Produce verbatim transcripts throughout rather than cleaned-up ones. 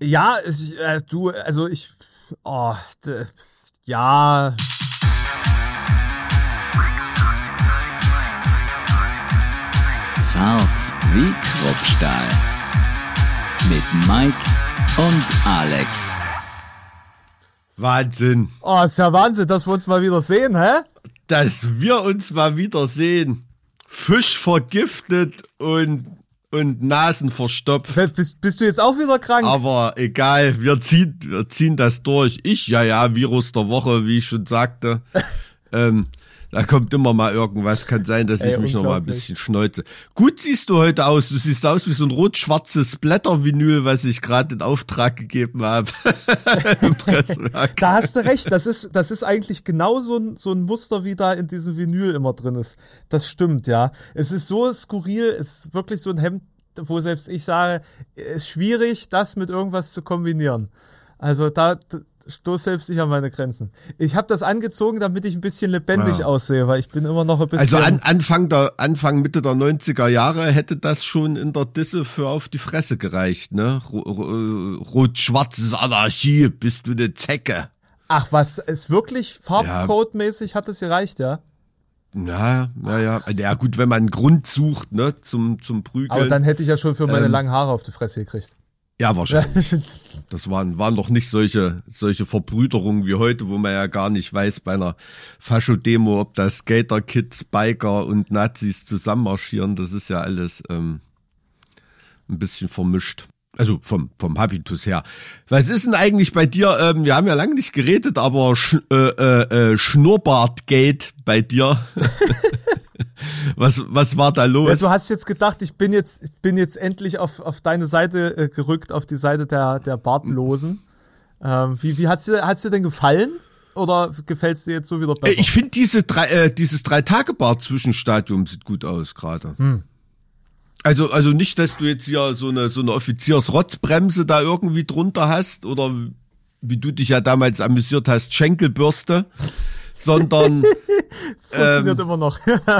Ja, ich, äh, du, also ich, oh, d- ja. Zart wie Kruppstahl. Mit Mike und Alex. Wahnsinn. Oh, ist ja Wahnsinn, dass wir uns mal wieder sehen, hä? Dass wir uns mal wieder sehen. Fisch vergiftet und, und Nasen verstopft. Bist, bist du jetzt auch wieder krank? Aber egal, wir ziehen, wir ziehen das durch. Ich, ja, ja, Virus der Woche, wie ich schon sagte. ähm, da kommt immer mal irgendwas. Kann sein, dass Ey, ich mich noch mal ein bisschen schneuze. Gut siehst du heute aus. Du siehst aus wie so ein rot-schwarzes Blättervinyl, was ich gerade in Auftrag gegeben habe. Im Presswerk. Da hast du recht, das ist, das ist eigentlich genau so ein, so ein Muster, wie da in diesem Vinyl immer drin ist. Das stimmt, ja. Es ist so skurril, es ist wirklich so ein Hemd, wo selbst ich sage, es ist schwierig, das mit irgendwas zu kombinieren. Also da stoß selbst ich an meine Grenzen. Ich habe das angezogen, damit ich ein bisschen lebendig Ja. aussehe, weil ich bin immer noch ein bisschen... Also an, Anfang der Anfang Mitte der neunziger Jahre hätte das schon in der Disse für auf die Fresse gereicht, ne? Ro- ro- Rot-schwarzes Anarchie, bist du eine Zecke. Ach was, ist wirklich Farbcode-mäßig hat es gereicht, ja? Ja, ja, ja. Ja gut, wenn man einen Grund sucht, ne, zum zum Prügeln. Aber dann hätte ich ja schon für meine Ähm, langen Haare auf die Fresse gekriegt. Ja, wahrscheinlich. Das waren, waren doch nicht solche, solche Verbrüderungen wie heute, wo man ja gar nicht weiß bei einer Fascho-Demo, ob da Skater-Kids, Biker und Nazis zusammenmarschieren. Das ist ja alles ähm, ein bisschen vermischt. Also vom, vom Habitus her. Was ist denn eigentlich bei dir? Ähm, wir haben ja lange nicht geredet, aber Sch äh, äh, äh, Schnurrbartgate bei dir. Was, was war da los? Ja, du hast jetzt gedacht, ich bin jetzt, ich bin jetzt endlich auf, auf deine Seite äh, gerückt, auf die Seite der, der Bartlosen. Ähm, wie, wie hat's dir, hat's dir denn gefallen? Oder gefällt's dir jetzt so wieder besser? Ich finde diese drei, äh, dieses Drei-Tage-Bart-Zwischenstadium sieht gut aus gerade. Hm. Also, also nicht, dass du jetzt hier so eine, so eine Offiziersrotzbremse da irgendwie drunter hast oder wie du dich ja damals amüsiert hast, Schenkelbürste, sondern Das funktioniert ähm, immer noch.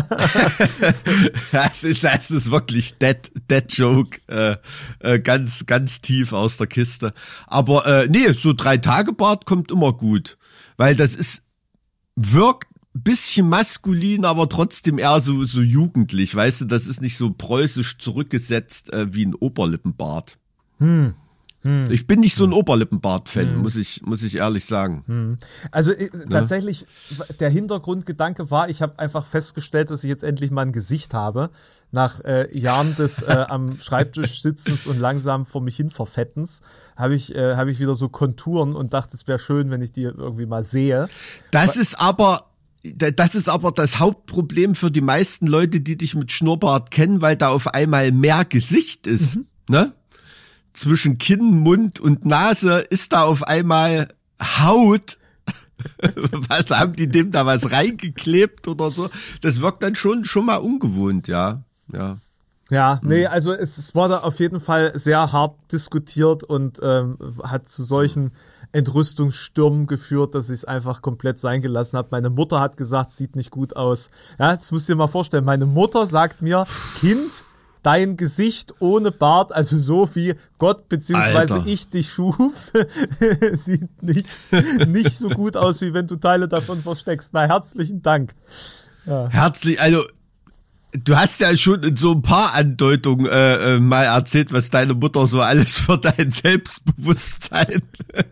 das ist, das ist wirklich Dead, Dead Joke, äh, äh, ganz, ganz tief aus der Kiste. Aber äh, nee, so Drei-Tage-Bart kommt immer gut, weil das ist, wirkt bisschen maskulin, aber trotzdem eher so, so jugendlich, weißt du, das ist nicht so preußisch zurückgesetzt äh, wie ein Oberlippenbart. Hm. Hm. Ich bin nicht so ein Oberlippenbart-Fan, hm. muss ich, muss ich ehrlich sagen. Hm. Also äh, tatsächlich, der Hintergrundgedanke war, ich habe einfach festgestellt, dass ich jetzt endlich mal ein Gesicht habe, nach äh, Jahren des äh, am Schreibtisch sitzens und langsam vor mich hin verfettens, habe ich, äh, habe ich wieder so Konturen und dachte, es wäre schön, wenn ich die irgendwie mal sehe. Das ist aber Das ist aber das Hauptproblem für die meisten Leute, die dich mit Schnurrbart kennen, weil da auf einmal mehr Gesicht ist, mhm. ne? Zwischen Kinn, Mund und Nase ist da auf einmal Haut. Was haben die dem da was reingeklebt oder so? Das wirkt dann schon schon mal ungewohnt, ja, ja. Ja, nee, also es wurde auf jeden Fall sehr hart diskutiert und ähm, hat zu solchen Entrüstungsstürmen geführt, dass ich es einfach komplett sein gelassen habe. Meine Mutter hat gesagt, sieht nicht gut aus. Ja, das musst du dir mal vorstellen. Meine Mutter sagt mir, Kind, dein Gesicht ohne Bart, also so wie Gott beziehungsweise Alter. ich dich schuf, sieht nicht, nicht so gut aus, wie wenn du Teile davon versteckst. Na, herzlichen Dank. Ja. Herzlich, also du hast ja schon in so ein paar Andeutungen äh, äh, mal erzählt, was deine Mutter so alles für dein Selbstbewusstsein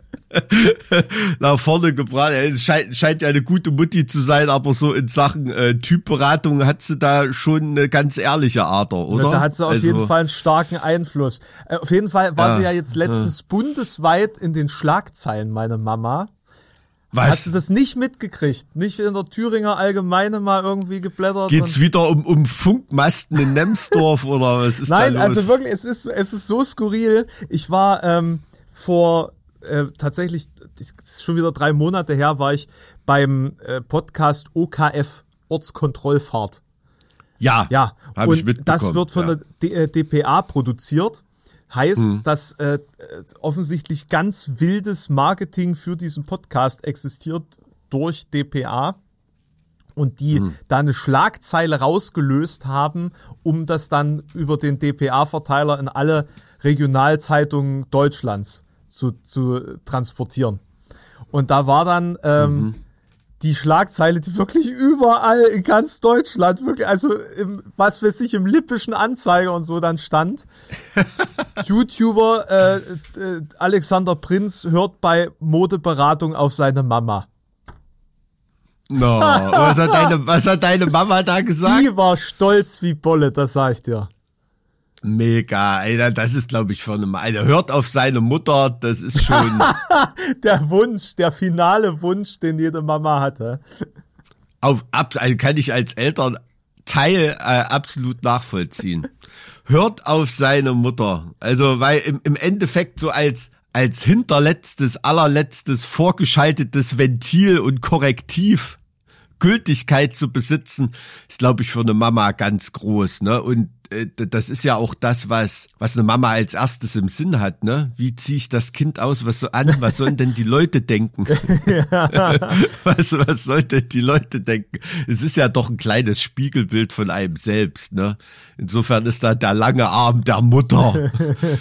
nach vorne gebracht. Es scheint, scheint ja eine gute Mutti zu sein, aber so in Sachen äh, Typberatung hat sie da schon eine ganz ehrliche Ader, oder? Da hat sie auf also, jeden Fall einen starken Einfluss. Äh, auf jeden Fall war Ja, sie ja jetzt letztens ja. bundesweit in den Schlagzeilen, meine Mama. Was? Hast du das nicht mitgekriegt? Nicht in der Thüringer Allgemeine mal irgendwie geblättert? Geht's wieder um, um Funkmasten in Nemsdorf oder was ist Nein, da los? also wirklich, es ist, es ist so skurril. Ich war ähm, vor äh, tatsächlich, das ist schon wieder drei Monate her, war ich beim äh, Podcast O K F, Ortskontrollfahrt. Ja, Ja, hab ich und mitbekommen. das wird von ja. der D- äh, D P A produziert. Heißt, Mhm. dass äh, offensichtlich ganz wildes Marketing für diesen Podcast existiert durch D P A und die mhm. da eine Schlagzeile rausgelöst haben, um das dann über den D P A-Verteiler in alle Regionalzeitungen Deutschlands zu, zu transportieren. Und da war dann ähm, mhm. die Schlagzeile, die wirklich überall in ganz Deutschland, wirklich, also im, was weiß ich, im Lippischen Anzeiger und so dann stand. YouTuber äh, äh, Alexander Prinz hört bei Modeberatung auf seine Mama. No, was hat deine, was hat deine Mama da gesagt? Die war stolz wie Bolle, das sag ich dir. Mega, Alter, das ist, glaube ich, für eine Mann. Alter, hört auf seine Mutter, das ist schon... Der Wunsch, der finale Wunsch, den jede Mama hatte. Auf, ab, also kann ich als Elternteil äh, absolut nachvollziehen. Hört auf seine Mutter. Also, weil im, im Endeffekt so als, als hinterletztes, allerletztes, vorgeschaltetes Ventil und Korrektiv Gültigkeit zu besitzen, ist, glaube ich, für eine Mama ganz groß, ne? Und äh, das ist ja auch das, was was eine Mama als erstes im Sinn hat, ne? Wie ziehe ich das Kind aus, was so an, was sollen denn die Leute denken? was was sollten die Leute denken? Es ist ja doch ein kleines Spiegelbild von einem selbst, ne? Insofern ist da der lange Arm der Mutter.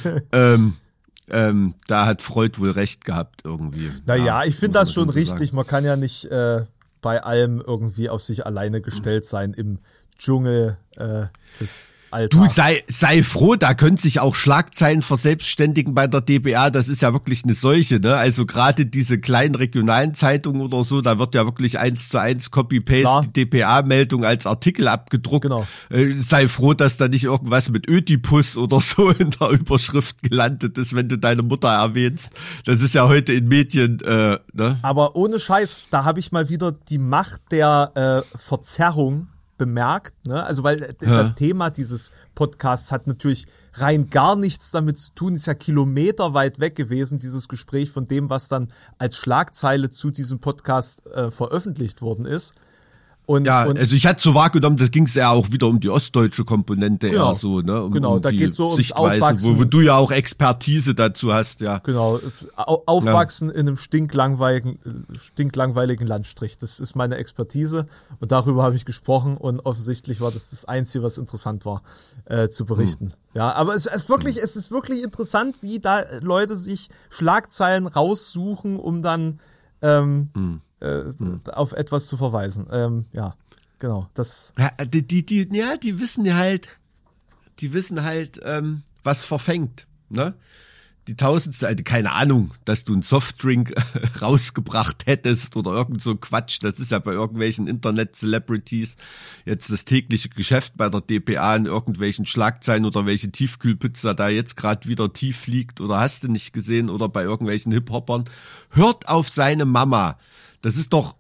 ähm, ähm, da hat Freud wohl recht gehabt irgendwie. Naja, ja, ich finde das schon so richtig. sagen. Man kann ja nicht äh, bei allem irgendwie auf sich alleine gestellt sein im Dschungel äh, des Alltags. Du sei, sei froh, da können sich auch Schlagzeilen verselbstständigen bei der D B A, das ist ja wirklich eine Seuche, ne? Also gerade diese kleinen regionalen Zeitungen oder so, da wird ja wirklich eins zu eins Copy-Paste Klar. die D P A-Meldung als Artikel abgedruckt. Genau. Äh, sei froh, dass da nicht irgendwas mit Ödipus oder so in der Überschrift gelandet ist, wenn du deine Mutter erwähnst. Das ist ja heute in Medien, äh, ne? Aber ohne Scheiß, da habe ich mal wieder die Macht der äh, Verzerrung bemerkt, ne? Also weil ja. das Thema dieses Podcasts hat natürlich rein gar nichts damit zu tun, ist ja kilometerweit weg gewesen, dieses Gespräch von dem, was dann als Schlagzeile zu diesem Podcast äh, veröffentlicht worden ist. Und, ja, und also ich hatte so wahrgenommen, das ging es ja auch wieder um die ostdeutsche Komponente, genau, eher so, ne? Um, genau, um da geht's so ums Sichtweise, Aufwachsen. Wo, wo du ja auch Expertise dazu hast, ja. Genau, Aufwachsen ja. in einem stinklangweiligen, stinklangweiligen Landstrich. Das ist meine Expertise und darüber habe ich gesprochen und offensichtlich war das das Einzige, was interessant war, äh, zu berichten. Hm. Ja, aber es ist wirklich, hm. es ist wirklich interessant, wie da Leute sich Schlagzeilen raussuchen, um dann ähm, hm. Äh, hm. auf etwas zu verweisen. Ähm, ja, genau. Das. Ja, die, die, die, ja, die wissen ja halt, die wissen halt, ähm, was verfängt, ne? Die tausendste, also keine Ahnung, dass du einen Softdrink rausgebracht hättest oder irgend so Quatsch. Das ist ja bei irgendwelchen Internet-Celebrities jetzt das tägliche Geschäft bei der D P A in irgendwelchen Schlagzeilen oder welche Tiefkühlpizza da jetzt gerade wieder tief liegt oder hast du nicht gesehen oder bei irgendwelchen Hip-Hoppern. Hört auf seine Mama. Das ist doch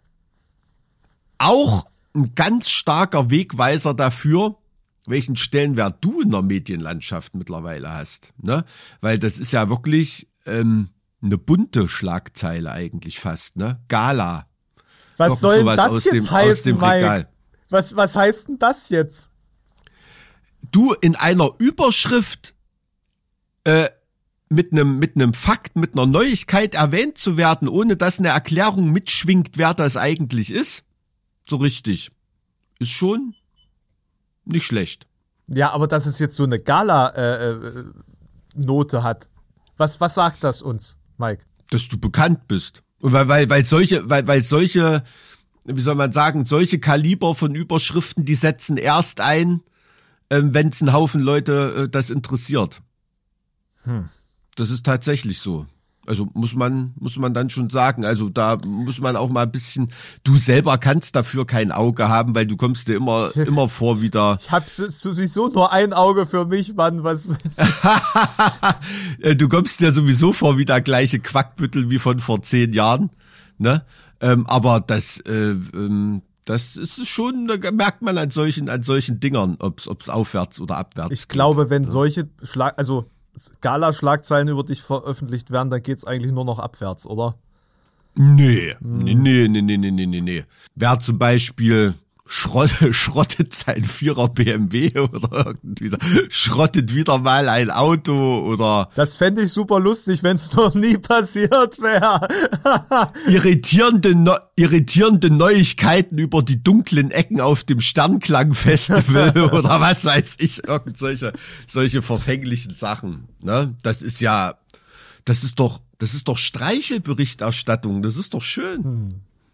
auch ein ganz starker Wegweiser dafür, welchen Stellenwert du in der Medienlandschaft mittlerweile hast, ne? Weil das ist ja wirklich ähm, eine bunte Schlagzeile eigentlich fast, ne? Gala. Was Doch soll das jetzt dem, heißen, Mike? Was, was heißt denn das jetzt? Du in einer Überschrift äh, mit einem mit einem Fakt, mit einer Neuigkeit erwähnt zu werden, ohne dass eine Erklärung mitschwingt, wer das eigentlich ist, so richtig, ist schon nicht schlecht. Ja, aber dass es jetzt so eine Gala-Note äh, hat, was was sagt das uns, Mike? Dass du bekannt bist. Und weil weil weil solche weil weil solche, wie soll man sagen, solche Kaliber von Überschriften, die setzen erst ein, ähm, wenn es einen Haufen Leute äh, das interessiert. Hm. Das ist tatsächlich so. Also muss man muss man dann schon sagen. Also da muss man auch mal ein bisschen. Du selber kannst dafür kein Auge haben, weil du kommst dir immer immer vor wie da. Ich habe sowieso nur ein Auge für mich, Mann. Was? Du kommst dir sowieso vor wie der gleiche Quackbüttel wie von vor zehn Jahren, ne? Ähm, aber das äh, ähm, das ist schon, da merkt man an solchen an solchen Dingern, ob's ob's aufwärts oder abwärts. Ich glaube, wenn solche Schlag, also Gala-Schlagzeilen über dich veröffentlicht werden, dann geht's eigentlich nur noch abwärts, oder? Nee, hm. nee, nee, nee, nee, nee, nee, nee. Wer zum Beispiel Schrott, schrottet sein Vierer B M W oder irgendwie so, schrottet wieder mal ein Auto oder... Das fände ich super lustig, wenn es noch nie passiert wäre. irritierende, no, irritierende Neuigkeiten über die dunklen Ecken auf dem Sternklang-Festival oder was weiß ich, irgend solche, solche verfänglichen Sachen. Ne? Das ist ja... das ist doch, das ist doch Streichelberichterstattung, das ist doch schön. Hm.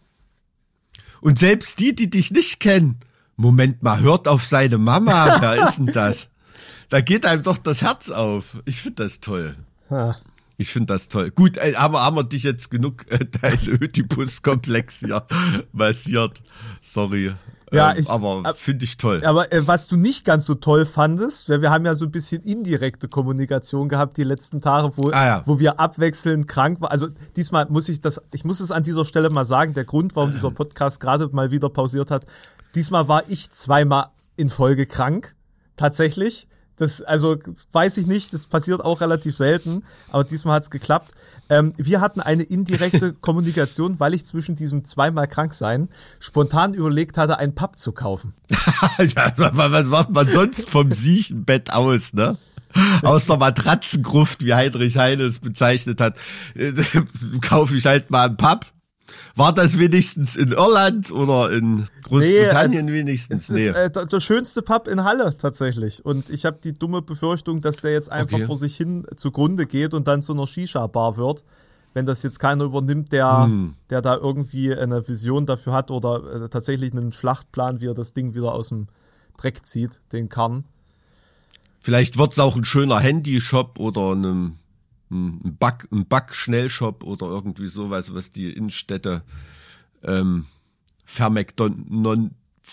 Und selbst die, die dich nicht kennen, Moment mal, hört auf seine Mama, wer ist denn das? Da geht einem doch das Herz auf. Ich finde das toll. Ja. Ich finde das toll. Gut, aber haben wir dich jetzt genug äh, dein Ödipus-Komplex hier massiert. Sorry. Ja, ähm, ich, aber finde ich toll. Aber äh, was du nicht ganz so toll fandest, weil wir haben ja so ein bisschen indirekte Kommunikation gehabt die letzten Tage, wo, ah, ja. wo wir abwechselnd krank waren. Also diesmal muss ich das, ich muss es an dieser Stelle mal sagen, der Grund, warum dieser Podcast gerade mal wieder pausiert hat, diesmal war ich zweimal in Folge krank. Tatsächlich. Das, also, weiß ich nicht, das passiert auch relativ selten, aber diesmal hat's geklappt. Ähm, wir hatten eine indirekte Kommunikation, weil ich zwischen diesem zweimal krank sein spontan überlegt hatte, einen Pub zu kaufen. Ja, was macht man sonst vom Siechenbett aus, ne? Aus der Matratzengruft, wie Heinrich Heine es bezeichnet hat, äh, kaufe ich halt mal einen Pub. War das wenigstens in Irland oder in Großbritannien nee, es, wenigstens? Es nee. ist äh, der, der schönste Pub in Halle tatsächlich. Und ich habe die dumme Befürchtung, dass der jetzt einfach okay. vor sich hin zugrunde geht und dann zu einer Shisha-Bar wird. Wenn das jetzt keiner übernimmt, der, hm. der da irgendwie eine Vision dafür hat oder äh, tatsächlich einen Schlachtplan, wie er das Ding wieder aus dem Dreck zieht, den Karren. Vielleicht wird's auch ein schöner Handyshop oder ein ein Back, ein Back-Schnellshop oder irgendwie sowas, was die Innenstädte ähm, vermcdon-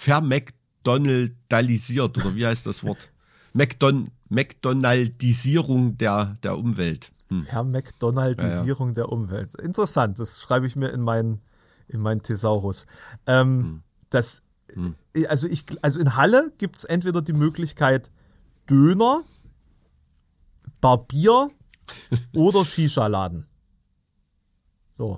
vermcdonaldalisiert, oder wie heißt das Wort? McDon- McDonaldisierung der, der Umwelt. Hm. Vermcdonaldisierung ja, ja. der Umwelt. Interessant, das schreibe ich mir in meinen in meinen Thesaurus. Ähm, hm. Das, hm. also ich, also in Halle gibt's entweder die Möglichkeit Döner, Barbier oder Shisha-Laden. So.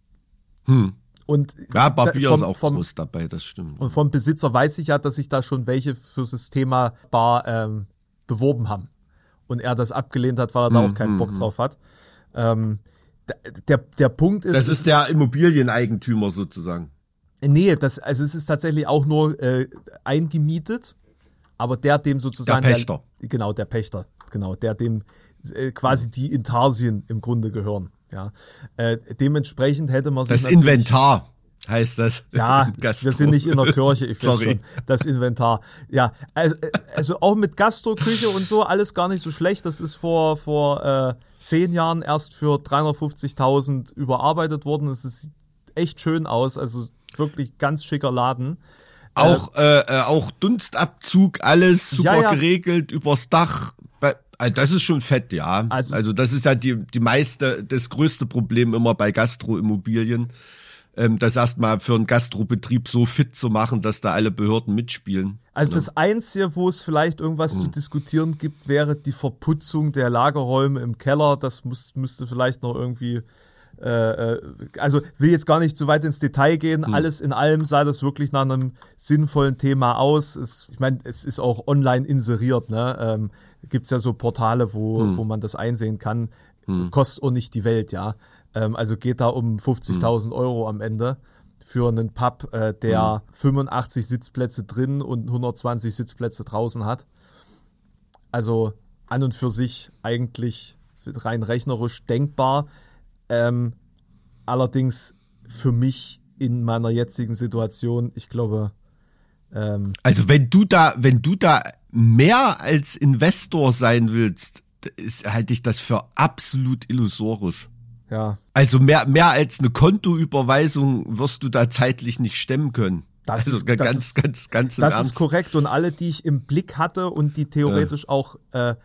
Hm. Und ja, Barbier vom, ist auch vom, groß dabei, das stimmt. Und vom Besitzer weiß ich ja, dass sich da schon welche für das Thema Bar ähm, beworben haben. Und er das abgelehnt hat, weil er da hm, auch keinen hm, Bock drauf hat. Ähm, der, der Punkt ist... Das ist, ist der Immobilieneigentümer sozusagen. Nee, das, also es ist tatsächlich auch nur äh, eingemietet, aber der dem sozusagen... Der Pächter. Der, genau, der Pächter, genau, der dem quasi die Intarsien im Grunde gehören. Ja, äh, dementsprechend hätte man sich das Inventar heißt das. Ja, wir sind nicht in der Kirche, ich weiß schon. Das Inventar. Ja, also, also auch mit Gastroküche und so alles gar nicht so schlecht. Das ist vor vor äh, zehn Jahren erst für dreihundertfünfzigtausend überarbeitet worden. Es sieht echt schön aus, also wirklich ganz schicker Laden. Auch äh, äh, auch Dunstabzug, alles super ja, ja. geregelt, übers Dach. Das ist schon fett, ja. Also, also das ist ja die die meiste, das größte Problem immer bei Gastroimmobilien, ähm, das erstmal für einen Gastrobetrieb so fit zu machen, dass da alle Behörden mitspielen. Also ja. Das Einzige, wo es vielleicht irgendwas mhm. zu diskutieren gibt, wäre die Verputzung der Lagerräume im Keller. Das muss, müsste vielleicht noch irgendwie, äh, also will jetzt gar nicht zu weit ins Detail gehen. Mhm. Alles in allem sah das wirklich nach einem sinnvollen Thema aus. Es, ich meine, es ist auch online inseriert, ne? Ähm, gibt's ja so Portale, wo hm. wo man das einsehen kann. Hm. Kostet auch nicht die Welt, ja. Ähm, also geht da um fünfzigtausend hm. Euro am Ende für einen Pub, äh, der hm. fünfundachtzig Sitzplätze drin und hundertzwanzig Sitzplätze draußen hat. Also an und für sich eigentlich rein rechnerisch denkbar. Ähm, allerdings für mich in meiner jetzigen Situation, ich glaube... Ähm, also wenn du da, wenn du da mehr als Investor sein willst, ist, halte ich das für absolut illusorisch. Ja. Also mehr, mehr als eine Kontoüberweisung wirst du da zeitlich nicht stemmen können. Das also ist ganz, das ganz, ist, ganz, ganz im Das Ernst. ist korrekt und alle, die ich im Blick hatte und die theoretisch ja. auch äh,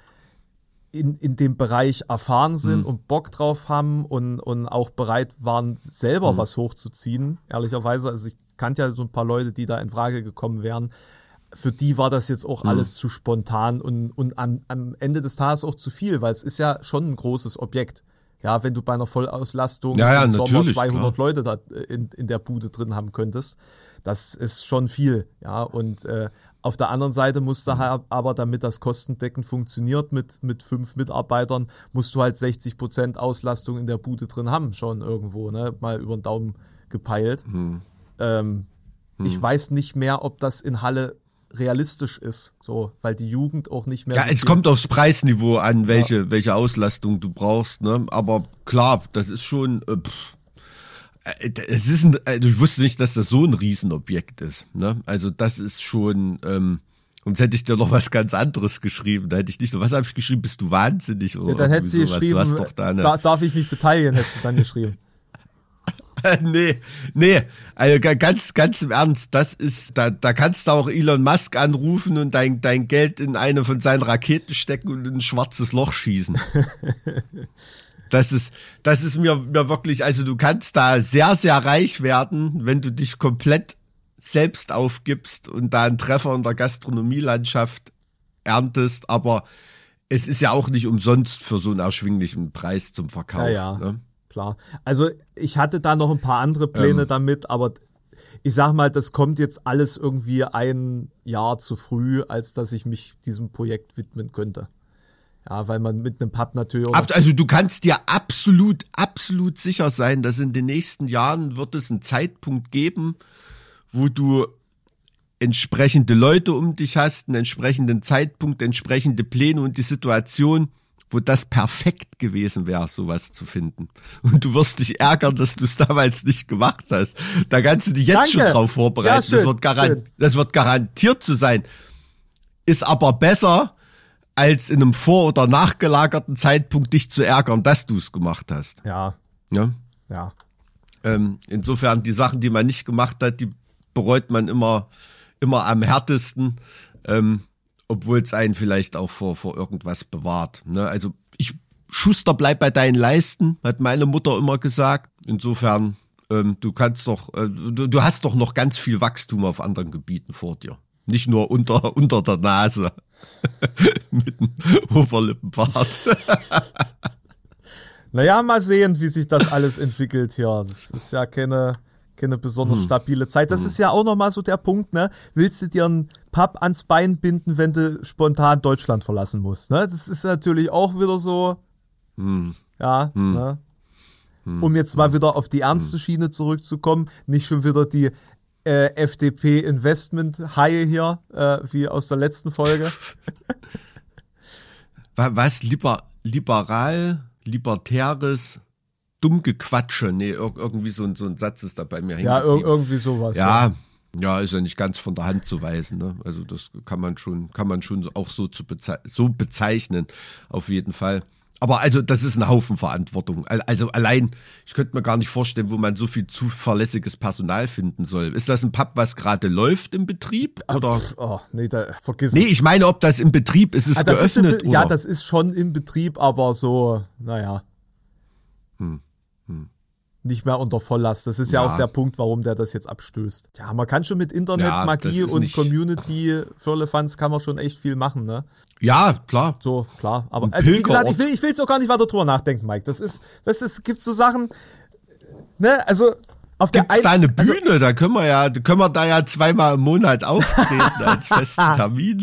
in in dem Bereich erfahren sind mhm. und Bock drauf haben und und auch bereit waren, selber mhm. was hochzuziehen, ehrlicherweise. Also ich kannte ja so ein paar Leute, die da in Frage gekommen wären. Für die war das jetzt auch mhm. alles zu spontan und und am, am Ende des Tages auch zu viel, weil es ist ja schon ein großes Objekt. Ja, wenn du bei einer Vollauslastung ja, ja, im Sommer zweihundert klar. Leute da in, in der Bude drin haben könntest, das ist schon viel. Ja, und äh, auf der anderen Seite musst du halt aber, damit das kostendeckend funktioniert mit mit fünf Mitarbeitern, musst du halt sechzig Prozent Auslastung in der Bude drin haben, schon irgendwo, ne, mal über den Daumen gepeilt. Hm. Ähm, hm. Ich weiß nicht mehr, ob das in Halle realistisch ist, so, weil die Jugend auch nicht mehr. Ja, so es viel kommt aufs Preisniveau an, welche, ja. welche Auslastung du brauchst, ne? Aber klar, das ist schon, äh, pff, äh, es ist ein, also ich wusste nicht, dass das so ein Riesenobjekt ist, ne? Also das ist schon, ähm, sonst hätte ich dir noch was ganz anderes geschrieben. Da hätte ich nicht nur, was habe ich geschrieben? Bist du wahnsinnig? Oder ja, dann hättest du geschrieben, du hast doch da eine, da, darf ich mich beteiligen, hättest du dann geschrieben. nee, nee, also ganz, ganz im Ernst, das ist, da, da kannst du auch Elon Musk anrufen und dein, dein Geld in eine von seinen Raketen stecken und in ein schwarzes Loch schießen. Das ist, das ist mir, mir wirklich, also du kannst da sehr, sehr reich werden, wenn du dich komplett selbst aufgibst und da einen Treffer in der Gastronomielandschaft erntest, aber es ist ja auch nicht umsonst für so einen erschwinglichen Preis zum Verkauf. Ja, ja. Ne? Klar. Also ich hatte da noch ein paar andere Pläne ähm. damit, aber ich sag mal, das kommt jetzt alles irgendwie ein Jahr zu früh, als dass ich mich diesem Projekt widmen könnte. Ja, weil man mit einem Pub natürlich auch Ab, Also du kannst dir absolut, absolut sicher sein, dass in den nächsten Jahren wird es einen Zeitpunkt geben, wo du entsprechende Leute um dich hast, einen entsprechenden Zeitpunkt, entsprechende Pläne und die Situation, wo das perfekt gewesen wäre, sowas zu finden. Und du wirst dich ärgern, dass du es damals nicht gemacht hast. Da kannst du dich jetzt Danke. schon drauf vorbereiten. Ja, schön, das, wird garan- das wird garantiert zu sein. Ist aber besser, als in einem vor- oder nachgelagerten Zeitpunkt dich zu ärgern, dass du es gemacht hast. Ja. Ja. Ja. Ähm, insofern, die Sachen, die man nicht gemacht hat, die bereut man immer, immer am härtesten. Ähm, obwohl es einen vielleicht auch vor, vor irgendwas bewahrt. Ne? Also ich, Schuster, bleib bei deinen Leisten, hat meine Mutter immer gesagt. Insofern, ähm, du kannst doch, äh, du, du hast doch noch ganz viel Wachstum auf anderen Gebieten vor dir. Nicht nur unter, unter der Nase. Mit dem Oberlippenbart. Naja, mal sehen, wie sich das alles entwickelt hier. Das ist ja keine... keine besonders hm. stabile Zeit. Das hm. ist ja auch nochmal so der Punkt, ne? Willst du dir einen Pub ans Bein binden, wenn du spontan Deutschland verlassen musst, ne? Das ist natürlich auch wieder so, hm. ja, hm. ne? Hm. Um jetzt mal wieder auf die ernste Schiene zurückzukommen, nicht schon wieder die äh, F D P-Investment-Haie hier, äh, wie aus der letzten Folge. Was? Liber, liberal, libertäres Dummgequatsche, nee, ir- irgendwie so ein, so ein Satz ist da bei mir hängen Ja, ir- geblieben. irgendwie sowas. Ja, ja, ist ja nicht ganz von der Hand zu weisen, ne? Also das kann man schon, kann man schon auch so zu bezei- so bezeichnen, auf jeden Fall. Aber also, das ist ein Haufen Verantwortung. Also allein, ich könnte mir gar nicht vorstellen, wo man so viel zuverlässiges Personal finden soll. Ist das ein Pub, was gerade läuft im Betrieb? Oder? Pff, oh, nee, da, vergiss Nee, es. ich meine, ob das im Betrieb ist, ist Ah, das geöffnet, ist im Be- Ja, oder? das ist schon im Betrieb, aber so, naja. Hm. Hm. Nicht mehr unter Volllast. Das ist ja, Ja. auch der Punkt, warum der das jetzt abstößt. Ja, man kann schon mit Internet, Ja, Magie das ist und nicht- Community, Firlefanz kann man schon echt viel machen, ne? Ja, klar. So, klar. Aber Ein also wie gesagt, Pilgerort. ich will, ich will jetzt auch gar nicht weiter drüber nachdenken, Mike. Das ist, das ist, es gibt so Sachen, ne, also auf der Gibt's da eine also, Bühne? Da können wir ja, können wir da ja zweimal im Monat auftreten als festen Termin.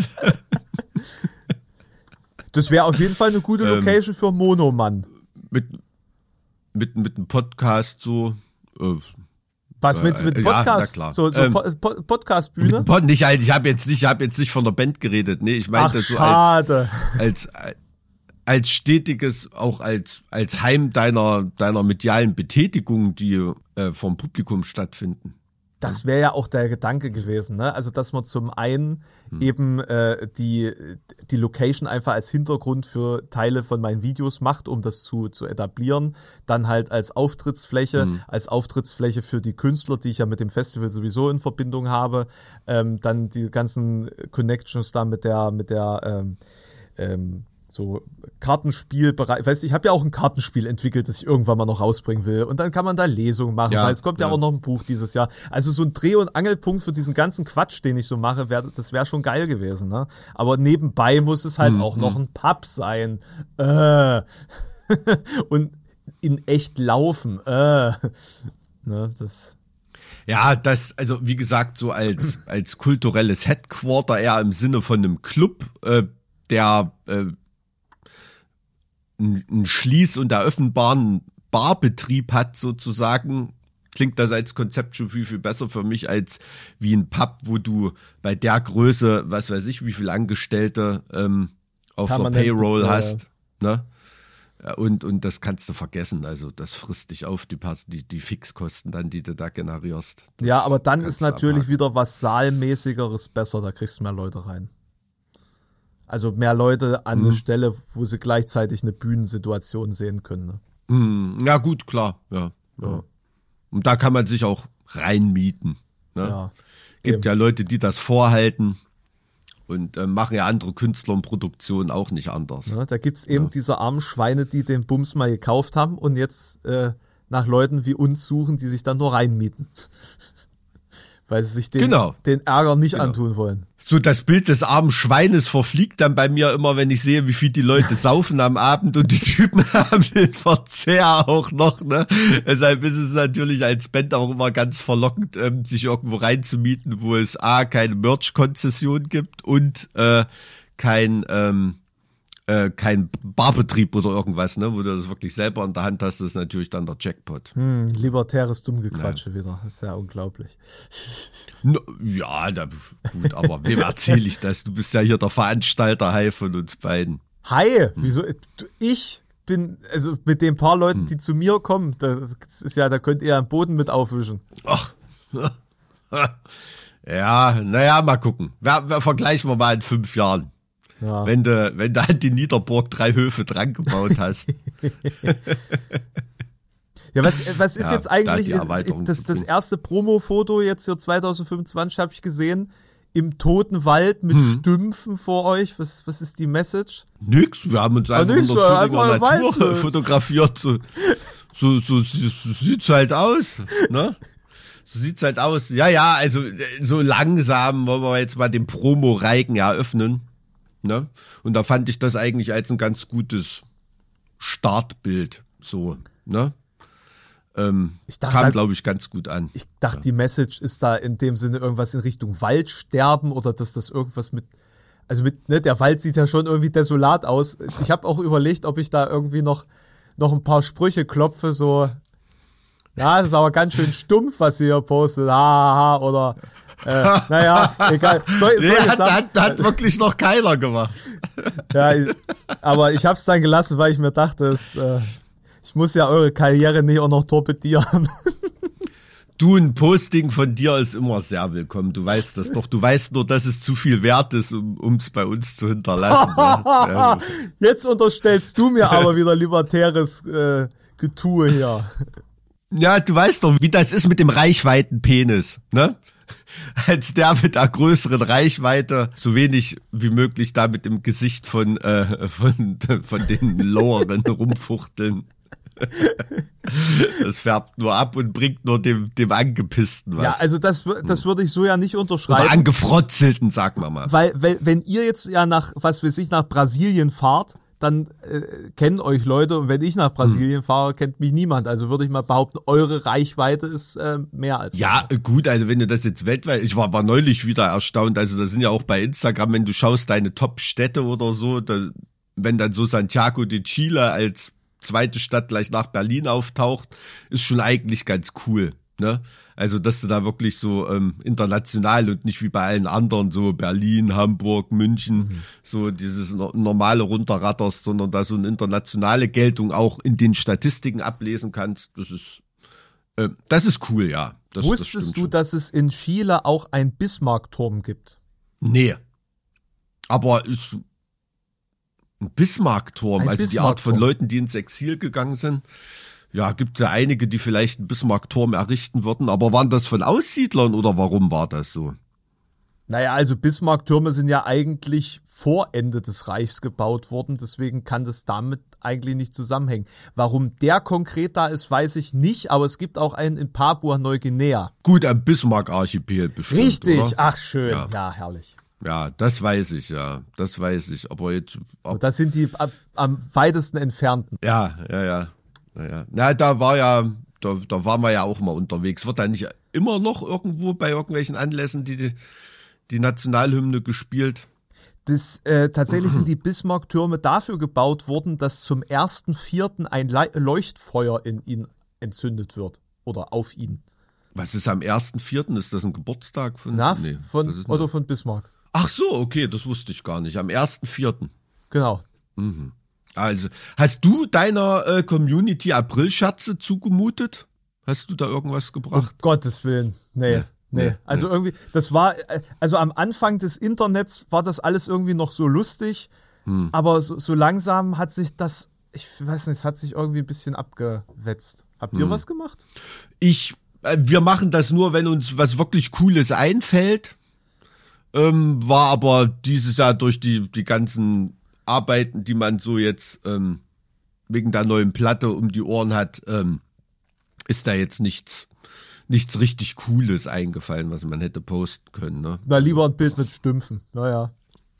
das wäre auf jeden Fall eine gute Location für Monomann. Mit, mit, mit einem Podcast so. Äh, Was meinst du mit Äh, ja, Podcast? na klar. so so Ähm, po po Podcast-Bühne? mit Pod, nicht, halt, ich habe jetzt nicht, ich habe jetzt nicht von der Band geredet. Nee, ich Ach, meinte so als, schade. als, als stetiges, auch als, als Heim deiner, deiner medialen Betätigung, die äh, vom Publikum stattfinden. Das wäre ja auch der Gedanke gewesen, ne? Also, dass man zum einen hm. eben äh, die die Location einfach als Hintergrund für Teile von meinen Videos macht, um das zu zu etablieren, dann halt als Auftrittsfläche, hm. als Auftrittsfläche für die Künstler, die ich ja mit dem Festival sowieso in Verbindung habe, ähm, dann die ganzen Connections da mit der mit der ähm, ähm, so Kartenspielbereich, weißt du, ich habe ja auch ein Kartenspiel entwickelt, das ich irgendwann mal noch rausbringen will und dann kann man da Lesungen machen, ja, weil es kommt ja. ja auch noch ein Buch dieses Jahr. Also so ein Dreh- und Angelpunkt für diesen ganzen Quatsch, den ich so mache, wär, das wäre schon geil gewesen, ne? Aber nebenbei muss es halt mhm. auch noch ein Pub sein. Äh. Und in echt laufen. Äh. Ne, das Ja, das, also wie gesagt, so als als kulturelles Headquarter eher im Sinne von einem Club, äh, der äh, einen Schließ- und eröffnbaren Barbetrieb hat sozusagen, klingt das als Konzept schon viel, viel besser für mich als wie ein Pub, wo du bei der Größe, was weiß ich, wie viele Angestellte ähm, auf der Payroll äh, hast. Ne? Ja, und, und das kannst du vergessen. Also das frisst dich auf, die, die, die Fixkosten dann, die du da generierst. Das ja, aber dann ist natürlich abhaken. Wieder was Saalmäßigeres besser, da kriegst du mehr Leute rein. Also mehr Leute an eine hm. Stelle, wo sie gleichzeitig eine Bühnensituation sehen können. Ne? Hm, ja gut, klar. Ja, ja. ja. Und da kann man sich auch reinmieten. Ne? Ja, gibt eben. Ja Leute, die das vorhalten und äh, machen ja andere Künstler und Produktionen auch nicht anders. Ja, da gibt's eben ja. diese armen Schweine, die den Bums mal gekauft haben und jetzt äh, nach Leuten wie uns suchen, die sich dann nur reinmieten. Weil sie sich den, genau. den Ärger nicht genau. antun wollen. So das Bild des armen Schweines verfliegt dann bei mir immer, wenn ich sehe, wie viel die Leute saufen am Abend und die Typen haben den Verzehr auch noch. Ne? Deshalb ist es natürlich als Band auch immer ganz verlockend, ähm, sich irgendwo reinzumieten, wo es A, keine Merch-Konzession gibt und äh, kein ähm, äh, kein Barbetrieb oder irgendwas, ne, wo du das wirklich selber in der Hand hast, das ist natürlich dann der Jackpot. Hm, libertäres Dummgequatsche ja. wieder, das ist ja unglaublich. No, ja, da, gut, aber wem erzähle ich das? Du bist ja hier der Veranstalter, Hai, von uns beiden. Hai? Hm. Wieso? Ich bin, also mit den paar Leuten, hm. die zu mir kommen, das ist ja, da könnt ihr am Boden mit aufwischen. Ach. Ja, naja, mal gucken. Wir, wir vergleichen wir mal in fünf Jahren. Ja. Wenn du, wenn du an die Niederburg drei Höfe dran gebaut hast. Ja, was, was ist ja, jetzt eigentlich, da das, das erste Promo-Foto jetzt hier zwanzig fünfundzwanzig habe ich gesehen, im toten Wald mit hm. Stümpfen vor euch. Was, was ist die Message? Nix, wir haben uns einfach in der Thüringer Natur fotografiert. So, so, so, so, so sieht's halt aus, ne? So sieht's halt aus. Ja, ja, also so langsam wollen wir jetzt mal den Promo-Reigen eröffnen. Ne? Und da fand ich das eigentlich als ein ganz gutes Startbild. So, ne? Ähm, ich dachte, kam, glaube ich, ganz gut an. Ich dachte, ja. die Message ist da in dem Sinne irgendwas in Richtung Waldsterben oder dass das irgendwas mit, also mit, ne, der Wald sieht ja schon irgendwie desolat aus. Ich habe auch überlegt, ob ich da irgendwie noch, noch ein paar Sprüche klopfe, so, ja, das ist aber ganz schön stumpf, was ihr hier postet, haha, oder, äh, naja, egal. Soll, soll nee, hat, hat, hat wirklich noch keiner gemacht. Ja, aber ich hab's dann gelassen, weil ich mir dachte, es, äh, ich muss ja eure Karriere nicht auch noch torpedieren. Du, ein Posting von dir ist immer sehr willkommen. Du weißt das doch. Du weißt nur, dass es zu viel wert ist, um es bei uns zu hinterlassen. Ne? Jetzt unterstellst du mir aber wieder libertäres äh, Getue hier. Ja, du weißt doch, wie das ist mit dem Reichweitenpenis, ne? Als der mit der größeren Reichweite so wenig wie möglich da mit dem Gesicht von äh, von von den Loweren rumfuchteln. Das färbt nur ab und bringt nur dem dem Angepissten was. Ja, also das das würde ich so ja nicht unterschreiben. Oder Angefrotzelten, sagen wir mal. Weil, weil wenn ihr jetzt ja nach, was weiß ich, nach Brasilien fahrt, dann äh, kennen euch Leute, und wenn ich nach Brasilien hm. fahre, kennt mich niemand. Also würde ich mal behaupten, eure Reichweite ist äh, mehr als ja, meine. Gut, also wenn du das jetzt weltweit, ich war, war neulich wieder erstaunt, also da sind ja auch bei Instagram, wenn du schaust, deine Top-Städte oder so, da, wenn dann so Santiago de Chile als zweite Stadt gleich nach Berlin auftaucht, ist schon eigentlich ganz cool, ne? Also, dass du da wirklich so ähm, international und nicht wie bei allen anderen so Berlin, Hamburg, München, mhm. so dieses no- normale runterratterst, sondern da so eine internationale Geltung auch in den Statistiken ablesen kannst. Das ist, äh, das ist cool, ja. Das, Wusstest das du, schon. dass es in Chile auch einen Bismarck-Turm gibt? Nee. Aber ist ein Bismarck-Turm, ein also Bismarck-Turm. Die Art von Leuten, die ins Exil gegangen sind. Ja, gibt ja einige, die vielleicht einen Bismarck-Turm errichten würden, aber waren das von Aussiedlern oder warum war das so? Naja, also Bismarck-Türme sind ja eigentlich vor Ende des Reichs gebaut worden, deswegen kann das damit eigentlich nicht zusammenhängen. Warum der konkret da ist, weiß ich nicht, aber es gibt auch einen in Papua-Neuguinea. Gut, am Bismarck-Archipel bestimmt, richtig, oder? Ach schön, ja. ja, herrlich. Ja, das weiß ich, ja, das weiß ich, aber jetzt... Ab, das sind die ab, am weitesten entfernten. Ja, ja, ja. Naja, na, da war ja, da, da waren wir ja auch mal unterwegs. Wird da nicht immer noch irgendwo bei irgendwelchen Anlässen die, die, die Nationalhymne gespielt? Das, äh, tatsächlich sind die Bismarck-Türme dafür gebaut worden, dass zum ersten Vierten ein Le- Leuchtfeuer in ihnen entzündet wird. oder auf ihn. Was ist am ersten vierten? Ist das ein Geburtstag von, Na, nee, von Otto eine... von Bismarck. Ach so, okay, das wusste ich gar nicht. Am ersten vierten Genau. Mhm. Also, hast du deiner äh, Community Aprilscherze zugemutet? Hast du da irgendwas gebracht? Um Gottes Willen, nee. Nee. Nee, also nee. irgendwie, das war, also am Anfang des Internets war das alles irgendwie noch so lustig, hm. aber so, so langsam hat sich das, ich weiß nicht, es hat sich irgendwie ein bisschen abgewetzt. Habt ihr hm. was gemacht? Ich, äh, wir machen das nur, wenn uns was wirklich Cooles einfällt, ähm, war aber dieses Jahr durch die, die ganzen Arbeiten, die man so jetzt ähm, wegen der neuen Platte um die Ohren hat, ähm, ist da jetzt nichts nichts richtig Cooles eingefallen, was man hätte posten können. Ne? Na, lieber ein Bild mit Stümpfen, naja.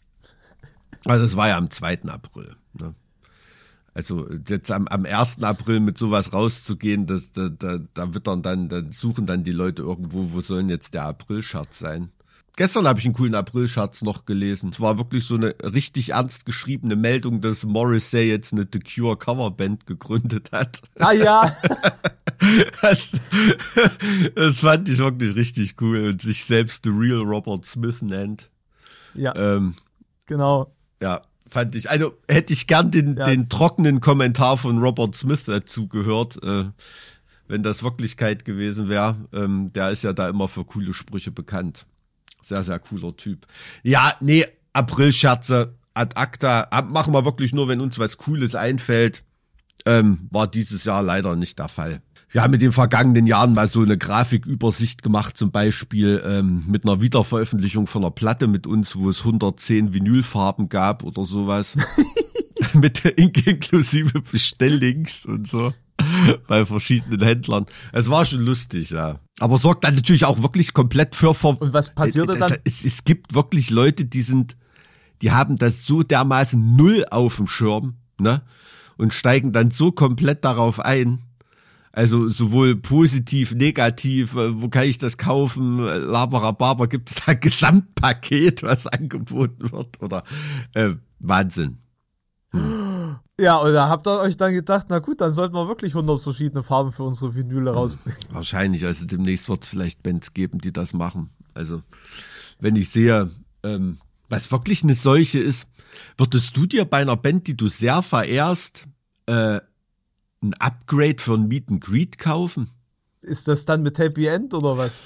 Also das war ja am zweiten April. Ne? Also jetzt am, am ersten April mit sowas rauszugehen, das, da, da, da wittern dann, dann suchen dann die Leute irgendwo, wo soll denn jetzt der Aprilscherz sein? Gestern habe ich einen coolen Aprilscherz noch gelesen. Es war wirklich so eine richtig ernst geschriebene Meldung, dass Morrissey jetzt eine The Cure Coverband gegründet hat. Ah ja. Das, das fand ich wirklich richtig cool und sich selbst The Real Robert Smith nennt. Ja, ähm, genau. Ja, fand ich. Also hätte ich gern den, ja, den trockenen Kommentar von Robert Smith dazu gehört, äh, wenn das Wirklichkeit gewesen wäre. Ähm, der ist ja da immer für coole Sprüche bekannt. Sehr, sehr cooler Typ. Ja, nee, Aprilscherze ad acta. Machen wir wirklich nur, wenn uns was Cooles einfällt. Ähm, war dieses Jahr leider nicht der Fall. Wir haben in den vergangenen Jahren mal so eine Grafikübersicht gemacht, zum Beispiel ähm, mit einer Wiederveröffentlichung von einer Platte mit uns, wo es hundertzehn Vinylfarben gab oder sowas. Mit inklusive Bestelllinks und so. Bei verschiedenen Händlern. Es war schon lustig, ja. Aber sorgt dann natürlich auch wirklich komplett für Ver- Und was passierte dann? Es, es gibt wirklich Leute, die sind, die haben das so dermaßen null auf dem Schirm, ne? Und steigen dann so komplett darauf ein. Also sowohl positiv, negativ, wo kann ich das kaufen? Laberababer, gibt es da ein Gesamtpaket, was angeboten wird? Oder äh, Wahnsinn. Hm. Ja, und da habt ihr euch dann gedacht, na gut, dann sollten wir wirklich hundert verschiedene Farben für unsere Vinyle rausbringen. Wahrscheinlich, also demnächst wird es vielleicht Bands geben, die das machen. Also wenn ich sehe, ähm, was wirklich eine Seuche ist, würdest du dir bei einer Band, die du sehr verehrst, äh, ein Upgrade für ein Meet and Greet kaufen? Ist das dann mit Happy End oder was?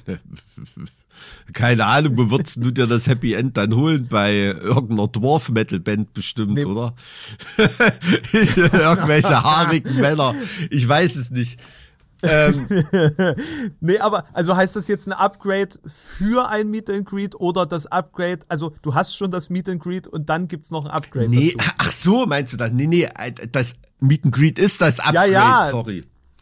Keine Ahnung, wo würdest du dir das Happy End dann holen? Bei irgendeiner Dwarf-Metal-Band bestimmt, nee. Oder? Irgendwelche haarigen Männer. Ich weiß es nicht. Ähm. Nee, aber also heißt das jetzt ein Upgrade für ein Meet and Greet oder das Upgrade, also du hast schon das Meet and Greet und dann gibt's noch ein Upgrade nee, dazu. Ach so, meinst du das? Nee, nee, das Meet and Greet ist das Upgrade, ja, ja. Sorry.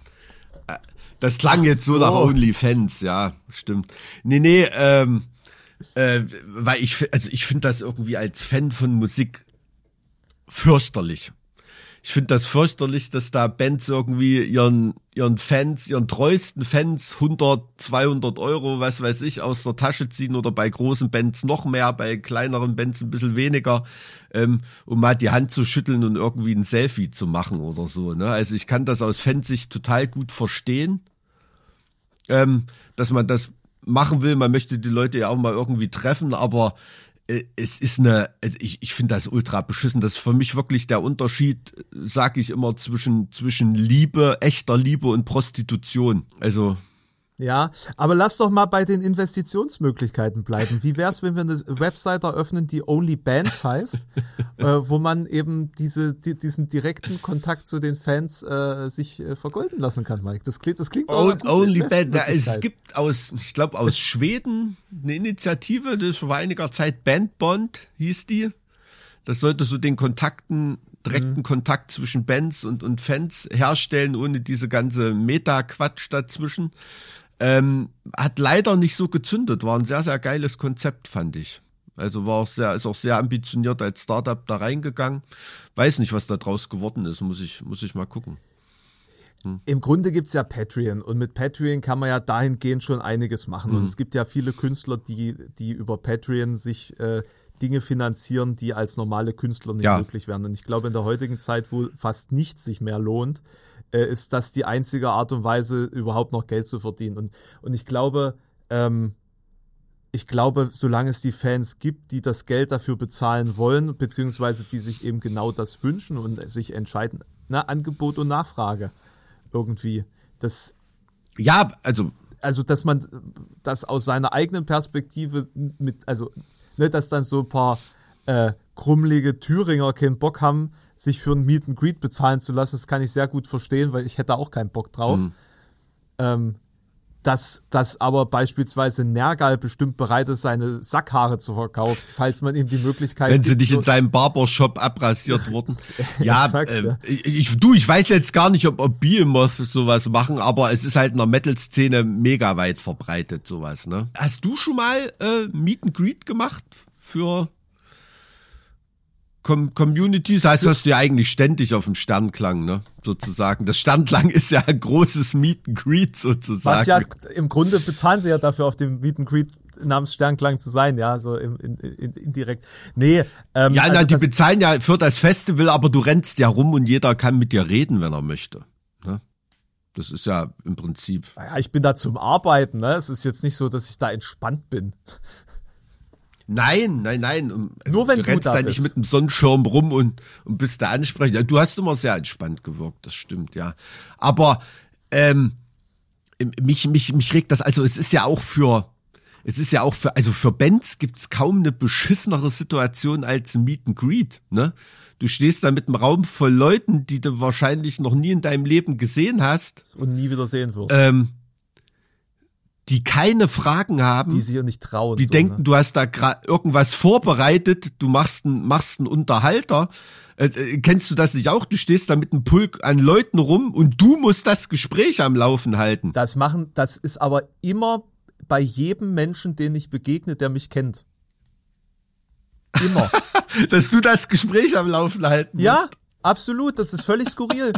Das klang jetzt so, so nach OnlyFans, ja, stimmt. Nee, nee, ähm, äh, weil ich, also ich finde das irgendwie als Fan von Musik fürchterlich. Ich finde das fürchterlich, dass da Bands irgendwie ihren, ihren Fans, ihren treuesten Fans hundert, zweihundert Euro, was weiß ich, aus der Tasche ziehen oder bei großen Bands noch mehr, bei kleineren Bands ein bisschen weniger, ähm, um mal die Hand zu schütteln und irgendwie ein Selfie zu machen oder so, ne? Also ich kann das aus Fansicht total gut verstehen, ähm, dass man das machen will. Man möchte die Leute ja auch mal irgendwie treffen, aber es ist eine, ich, ich finde das ultra beschissen. Das ist für mich wirklich der Unterschied, sag ich immer, zwischen, zwischen Liebe, echter Liebe und Prostitution. Also. Ja, aber lass doch mal bei den Investitionsmöglichkeiten bleiben. Wie wär's, wenn wir eine Website eröffnen, die Only Bands heißt, äh, wo man eben diese, die, diesen direkten Kontakt zu den Fans äh, sich äh, vergolden lassen kann, Mike? Das klingt, das klingt auch gut. Only Bands. Ja, es gibt aus, ich glaube aus Schweden eine Initiative, das vor einiger Zeit Bandbond hieß die. Das sollte so den Kontakten direkten mhm. Kontakt zwischen Bands und, und Fans herstellen, ohne diese ganze Meta-Quatsch dazwischen. Ähm, hat leider nicht so gezündet, war ein sehr, sehr geiles Konzept, fand ich. Also war auch sehr, ist auch sehr ambitioniert als Startup da reingegangen. Weiß nicht, was da draus geworden ist, muss ich, muss ich mal gucken. Hm. Im Grunde gibt's ja Patreon und mit Patreon kann man ja dahingehend schon einiges machen. Mhm. Und es gibt ja viele Künstler, die, die über Patreon sich äh, Dinge finanzieren, die als normale Künstler nicht ja. möglich wären. Und ich glaube, in der heutigen Zeit, wo fast nichts sich mehr lohnt, äh, ist das die einzige Art und Weise, überhaupt noch Geld zu verdienen. Und, und ich glaube, ähm, ich glaube, solange es die Fans gibt, die das Geld dafür bezahlen wollen, beziehungsweise die sich eben genau das wünschen und sich entscheiden, na, Angebot und Nachfrage irgendwie. Das, ja, also, also, dass man das aus seiner eigenen Perspektive mit, also, ne, dass dann so ein paar äh, krummelige Thüringer keinen Bock haben, sich für ein Meet and Greet bezahlen zu lassen, das kann ich sehr gut verstehen, weil ich hätte auch keinen Bock drauf. Mhm. Ähm, dass, dass aber beispielsweise Nergal bestimmt bereit ist, seine Sackhaare zu verkaufen, falls man ihm die Möglichkeit Wenn sie nicht in seinem Barbershop abrasiert wurden. Ja, Exakt, äh, ja. Ich, du, ich weiß jetzt gar nicht, ob, ob Behemoth sowas machen, aber es ist halt in der Metal-Szene mega weit verbreitet, sowas, ne? Hast du schon mal äh, Meet and Greet gemacht für Com- Communities? Das heißt, hast du ja eigentlich ständig auf dem Sternklang, ne? Sozusagen. Das Sternklang ist ja ein großes Meet and Greet sozusagen. Was ja, im Grunde bezahlen sie ja dafür, auf dem Meet and Greet namens Sternklang zu sein, ja, so in, in, in, indirekt. Nee, ähm, ja, also na, die bezahlen ja für das Festival, aber du rennst ja rum und jeder kann mit dir reden, wenn er möchte. Ne? Das ist ja im Prinzip. Ja, ich bin da zum Arbeiten, ne? Es ist jetzt nicht so, dass ich da entspannt bin. Nein, nein, nein. Nur wenn du du rennst da da bist. nicht mit dem Sonnenschirm rum und, und bist da ansprechend. Du hast immer sehr entspannt gewirkt, das stimmt, ja. Aber ähm, mich, mich, mich regt das, also es ist ja auch für, es ist ja auch für, also für Bands gibt's kaum eine beschissenere Situation als ein Meet and Greet, ne? Du stehst da mit einem Raum voll Leuten, die du wahrscheinlich noch nie in deinem Leben gesehen hast. Und nie wieder sehen wirst. Ähm, die keine Fragen haben. Die sich ja nicht trauen. Die so, denken, ne? du hast da gerade irgendwas vorbereitet, du machst einen, machst einen Unterhalter. Äh, äh, kennst du das nicht auch? Du stehst da mit einem Pulk an Leuten rum und du musst das Gespräch am Laufen halten. Das machen, das ist aber immer bei jedem Menschen, den ich begegne, der mich kennt. Immer. Dass du das Gespräch am Laufen halten musst. Ja, absolut. Das ist völlig skurril.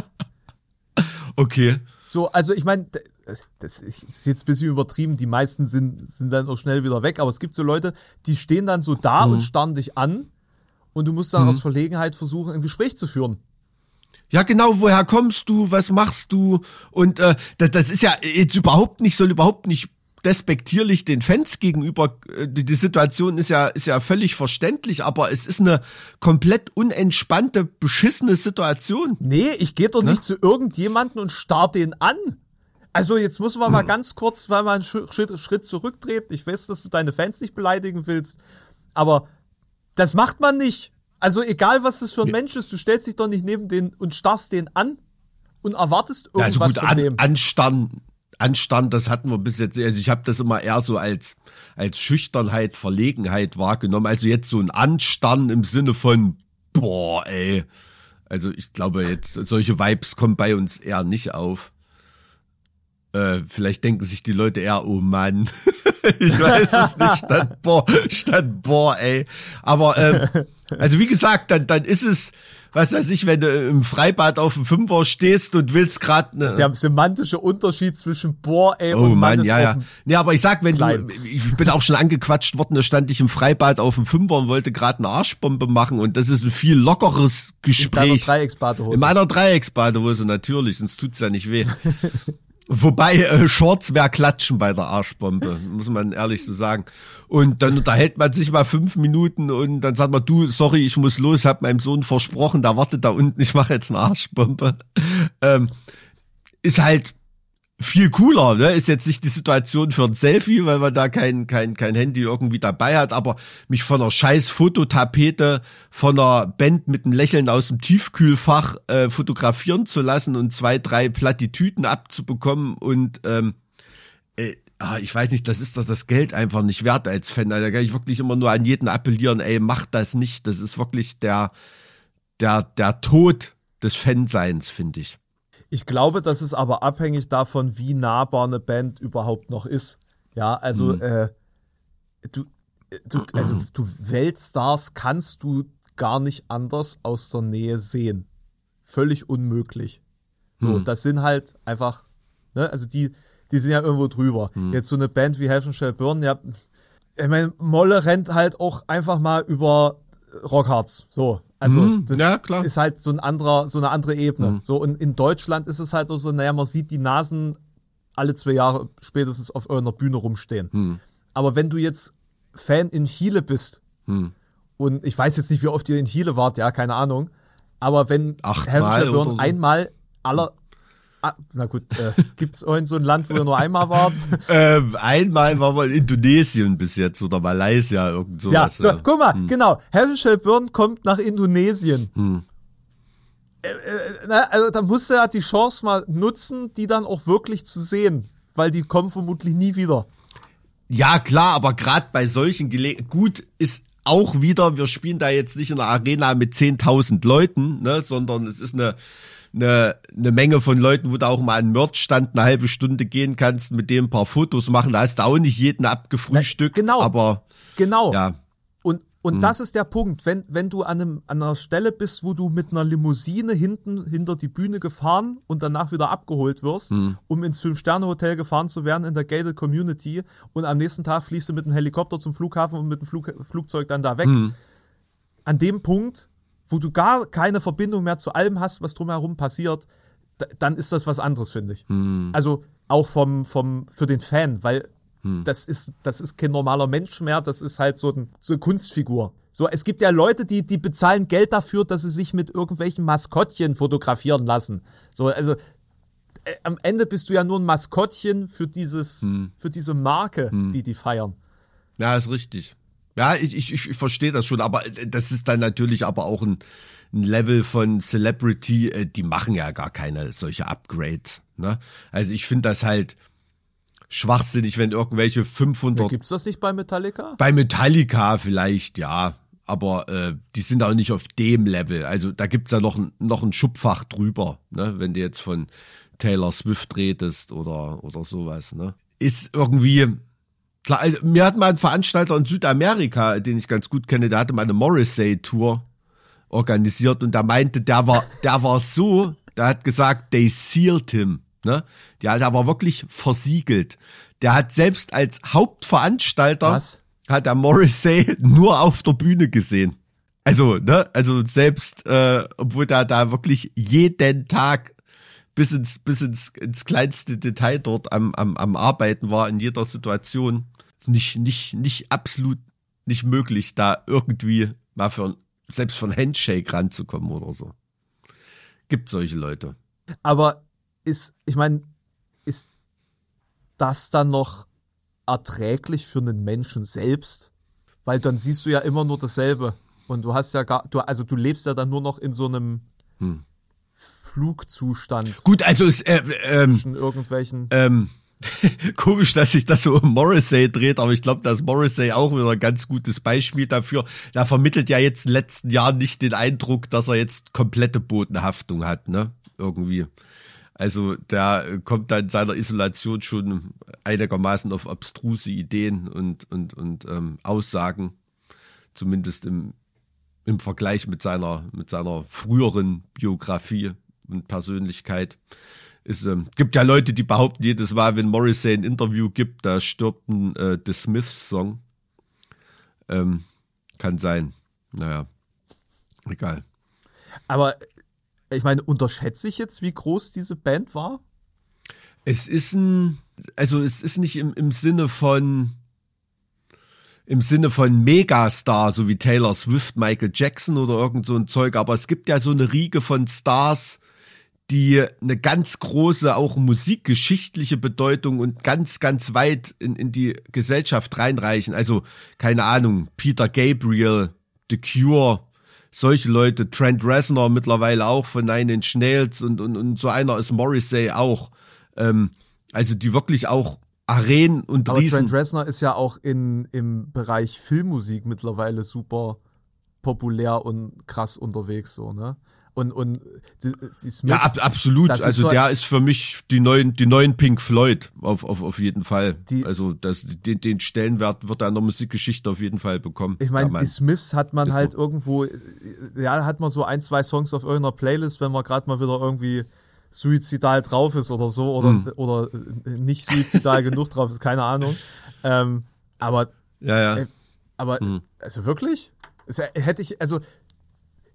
Okay. So, also ich meine, das ist jetzt ein bisschen übertrieben, die meisten sind sind dann auch schnell wieder weg, aber es gibt so Leute, die stehen dann so da mhm. und starren dich an und du musst dann mhm. aus Verlegenheit versuchen, ein Gespräch zu führen. Ja, genau, woher kommst du, was machst du? Und äh, das, das ist ja jetzt überhaupt nicht, soll überhaupt nicht despektierlich den Fans gegenüber, die, die Situation ist ja ist ja völlig verständlich, aber es ist eine komplett unentspannte, beschissene Situation. Nee, ich gehe doch ne? nicht zu irgendjemanden und starr den an. Also jetzt muss man hm. mal ganz kurz, weil man einen Schritt, Schritt zurücktreten. Ich weiß, dass du deine Fans nicht beleidigen willst, aber das macht man nicht. Also egal, was das für ein nee. Mensch ist, du stellst dich doch nicht neben den und starrst den an und erwartest irgendwas ja, also gut, von an, dem. Anstand Anstand, das hatten wir bis jetzt, also ich habe das immer eher so als als Schüchternheit, Verlegenheit wahrgenommen. Also jetzt so ein Anstand im Sinne von, boah, ey. Also ich glaube jetzt, solche Vibes kommen bei uns eher nicht auf. Äh, vielleicht denken sich die Leute eher, oh Mann, ich weiß es nicht, statt boah, statt boah, ey. Aber ähm, also wie gesagt, dann dann ist es, was weiß ich, wenn du im Freibad auf dem Fünfer stehst und willst gerade ne der semantische Unterschied zwischen boah, ey oh und Mann, Mann, ist ja, ja. Nee, aber ich sag, wenn klein. du, ich bin auch schon angequatscht worden, da stand ich im Freibad auf dem Fünfer und wollte gerade eine Arschbombe machen und das ist ein viel lockeres Gespräch. In deiner Dreiecksbadehose. In meiner Dreiecksbadehose, natürlich, sonst tut's ja nicht weh. Wobei äh, Shorts wäre klatschen bei der Arschbombe, muss man ehrlich so sagen. Und dann unterhält man sich mal fünf Minuten und dann sagt man, du, sorry, ich muss los, hab meinem Sohn versprochen, der wartet da unten, ich mache jetzt eine Arschbombe. Ähm, ist halt viel cooler, ne? Ist jetzt nicht die Situation für ein Selfie, weil man da kein kein kein Handy irgendwie dabei hat, aber mich von einer scheiß Fototapete von einer Band mit einem Lächeln aus dem Tiefkühlfach äh, fotografieren zu lassen und zwei, drei Plattitüden abzubekommen und ähm, äh, ah, ich weiß nicht, das ist das das Geld einfach nicht wert als Fan. Da kann ich wirklich immer nur an jeden appellieren, ey, macht das nicht. Das ist wirklich der der der Tod des Fanseins, finde ich. Ich glaube, das ist aber abhängig davon, wie nahbar eine Band überhaupt noch ist. Ja, also mhm. äh, du, du, also du Weltstars kannst du gar nicht anders aus der Nähe sehen. Völlig unmöglich. So, mhm. das sind halt einfach, ne, also die, die sind ja irgendwo drüber. Mhm. Jetzt so eine Band wie Heaven Shall Burn, ja, ich meine, Molle rennt halt auch einfach mal über Rockharz. So. Also Mhm, das ja, klar. ist halt so ein anderer, so eine andere Ebene. Mhm. So, und in Deutschland ist es halt auch so, naja, man sieht die Nasen alle zwei Jahre spätestens auf irgendeiner Bühne rumstehen. Mhm. Aber wenn du jetzt Fan in Chile bist, Mhm. und ich weiß jetzt nicht, wie oft ihr in Chile wart, ja, keine Ahnung, aber wenn Achtmal Hellish Burn oder so. einmal aller, ah, na gut, äh, gibt's irgend so ein Land, wo ihr nur einmal wart? Ähm, einmal war mal in Indonesien bis jetzt oder Malaysia, irgend sowas. Ja, so, ja. guck mal, genau. Hellish Burn kommt nach Indonesien. Hm. Äh, äh, na, also da musst du ja die Chance mal nutzen, die dann auch wirklich zu sehen, weil die kommen vermutlich nie wieder. Ja, klar, aber gerade bei solchen Gelegenheiten, gut, ist auch wieder, wir spielen da jetzt nicht in einer Arena mit zehntausend Leuten, ne, sondern es ist eine, eine, eine Menge von Leuten, wo du auch mal an den Merch-Stand eine halbe Stunde gehen kannst, mit dem ein paar Fotos machen, da hast du auch nicht jeden abgefrühstückt, Na, genau. aber Genau. ja. Und, und das ist der Punkt, wenn, wenn du an, einem, an einer Stelle bist, wo du mit einer Limousine hinten hinter die Bühne gefahren und danach wieder abgeholt wirst, Hm. um ins Fünf-Sterne-Hotel gefahren zu werden in der Gated Community, und am nächsten Tag fliegst du mit dem Helikopter zum Flughafen und mit dem Flug, Flugzeug dann da weg. Hm. An dem Punkt, wo du gar keine Verbindung mehr zu allem hast, was drumherum passiert, d- dann ist das was anderes, finde ich. Hm. Also auch vom, vom, für den Fan, weil das ist, das ist kein normaler Mensch mehr, das ist halt so, ein, so eine Kunstfigur. So, es gibt ja Leute, die, die bezahlen Geld dafür, dass sie sich mit irgendwelchen Maskottchen fotografieren lassen. So, also, äh, am Ende bist du ja nur ein Maskottchen für dieses, für diese Marke, die die feiern. Ja, ist richtig. Ja, ich, ich, ich verstehe das schon, aber das ist dann natürlich aber auch ein, ein Level von Celebrity, äh, die machen ja gar keine solche Upgrades, ne? Also ich finde das halt schwachsinnig, wenn irgendwelche fünfhundert... Gibt's das nicht bei Metallica? Bei Metallica vielleicht, ja, aber äh, die sind auch nicht auf dem Level. Also da gibt's ja noch, ein- noch ein Schubfach drüber, ne? Wenn du jetzt von Taylor Swift redest oder, oder sowas, ne? Ist irgendwie... Klar, also mir hat mal ein Veranstalter in Südamerika, den ich ganz gut kenne, der hatte mal eine Morrissey-Tour organisiert und der meinte, der war, der war so, der hat gesagt, they sealed him, ne? Der, der war wirklich versiegelt. Der hat selbst als Hauptveranstalter, Was? hat der Morrissey nur auf der Bühne gesehen. Also, ne, also selbst, äh, obwohl der da wirklich jeden Tag bis ins, bis ins, ins kleinste Detail dort am, am, am Arbeiten war, in jeder Situation, nicht, nicht, nicht absolut nicht möglich, da irgendwie mal für, selbst für ein Handshake ranzukommen oder so. Gibt solche Leute. Aber ist, ich meine, ist das dann noch erträglich für einen Menschen selbst? Weil dann siehst du ja immer nur dasselbe. Und du hast ja gar, du, also du lebst ja dann nur noch in so einem Hm. Flugzustand Gut, also es, äh, ähm, zwischen irgendwelchen. ähm, komisch, dass sich das so um Morrissey dreht, aber ich glaube, dass Morrissey auch wieder ein ganz gutes Beispiel dafür. Der vermittelt ja jetzt in den letzten Jahren nicht den Eindruck, dass er jetzt komplette Bodenhaftung hat, ne? Irgendwie. Also der kommt da in seiner Isolation schon einigermaßen auf abstruse Ideen und, und, und ähm, Aussagen, zumindest im, im Vergleich mit seiner, mit seiner früheren Biografie und Persönlichkeit. Es ähm, gibt ja Leute, die behaupten jedes Mal, wenn Morrissey ein Interview gibt, da stirbt ein äh, The Smiths-Song. Ähm, kann sein. Naja, egal. Aber ich meine, unterschätze ich jetzt, wie groß diese Band war? Es ist ein, also es ist nicht im, im Sinne von, im Sinne von Megastar, so wie Taylor Swift, Michael Jackson oder irgend so ein Zeug, aber es gibt ja so eine Riege von Stars, die eine ganz große, auch musikgeschichtliche Bedeutung und ganz, ganz weit in, in die Gesellschaft reinreichen. Also, keine Ahnung, Peter Gabriel, The Cure, solche Leute, Trent Reznor mittlerweile auch von Nine Inch Nails und, und, und so einer ist Morrissey auch. Ähm, also, die wirklich auch Arenen und Aber Riesen. Trent Reznor ist ja auch in, im Bereich Filmmusik mittlerweile super populär und krass unterwegs, so, ne? Und, und die, die Smiths, Ja, ab, absolut. das ist Also so- der ist für mich die neuen, die neuen Pink Floyd auf, auf, auf jeden Fall. Die- also das, den, den Stellenwert wird er in der Musikgeschichte auf jeden Fall bekommen. Ich meine, Ja, die Mann. Smiths hat man Ist halt so. irgendwo, ja, hat man so ein, zwei Songs auf irgendeiner Playlist, wenn man gerade mal wieder irgendwie suizidal drauf ist oder so, oder, Hm. oder nicht suizidal genug drauf ist, keine Ahnung. Ähm, aber, Ja, ja. äh, aber, Hm. also wirklich? Es hätte ich, also,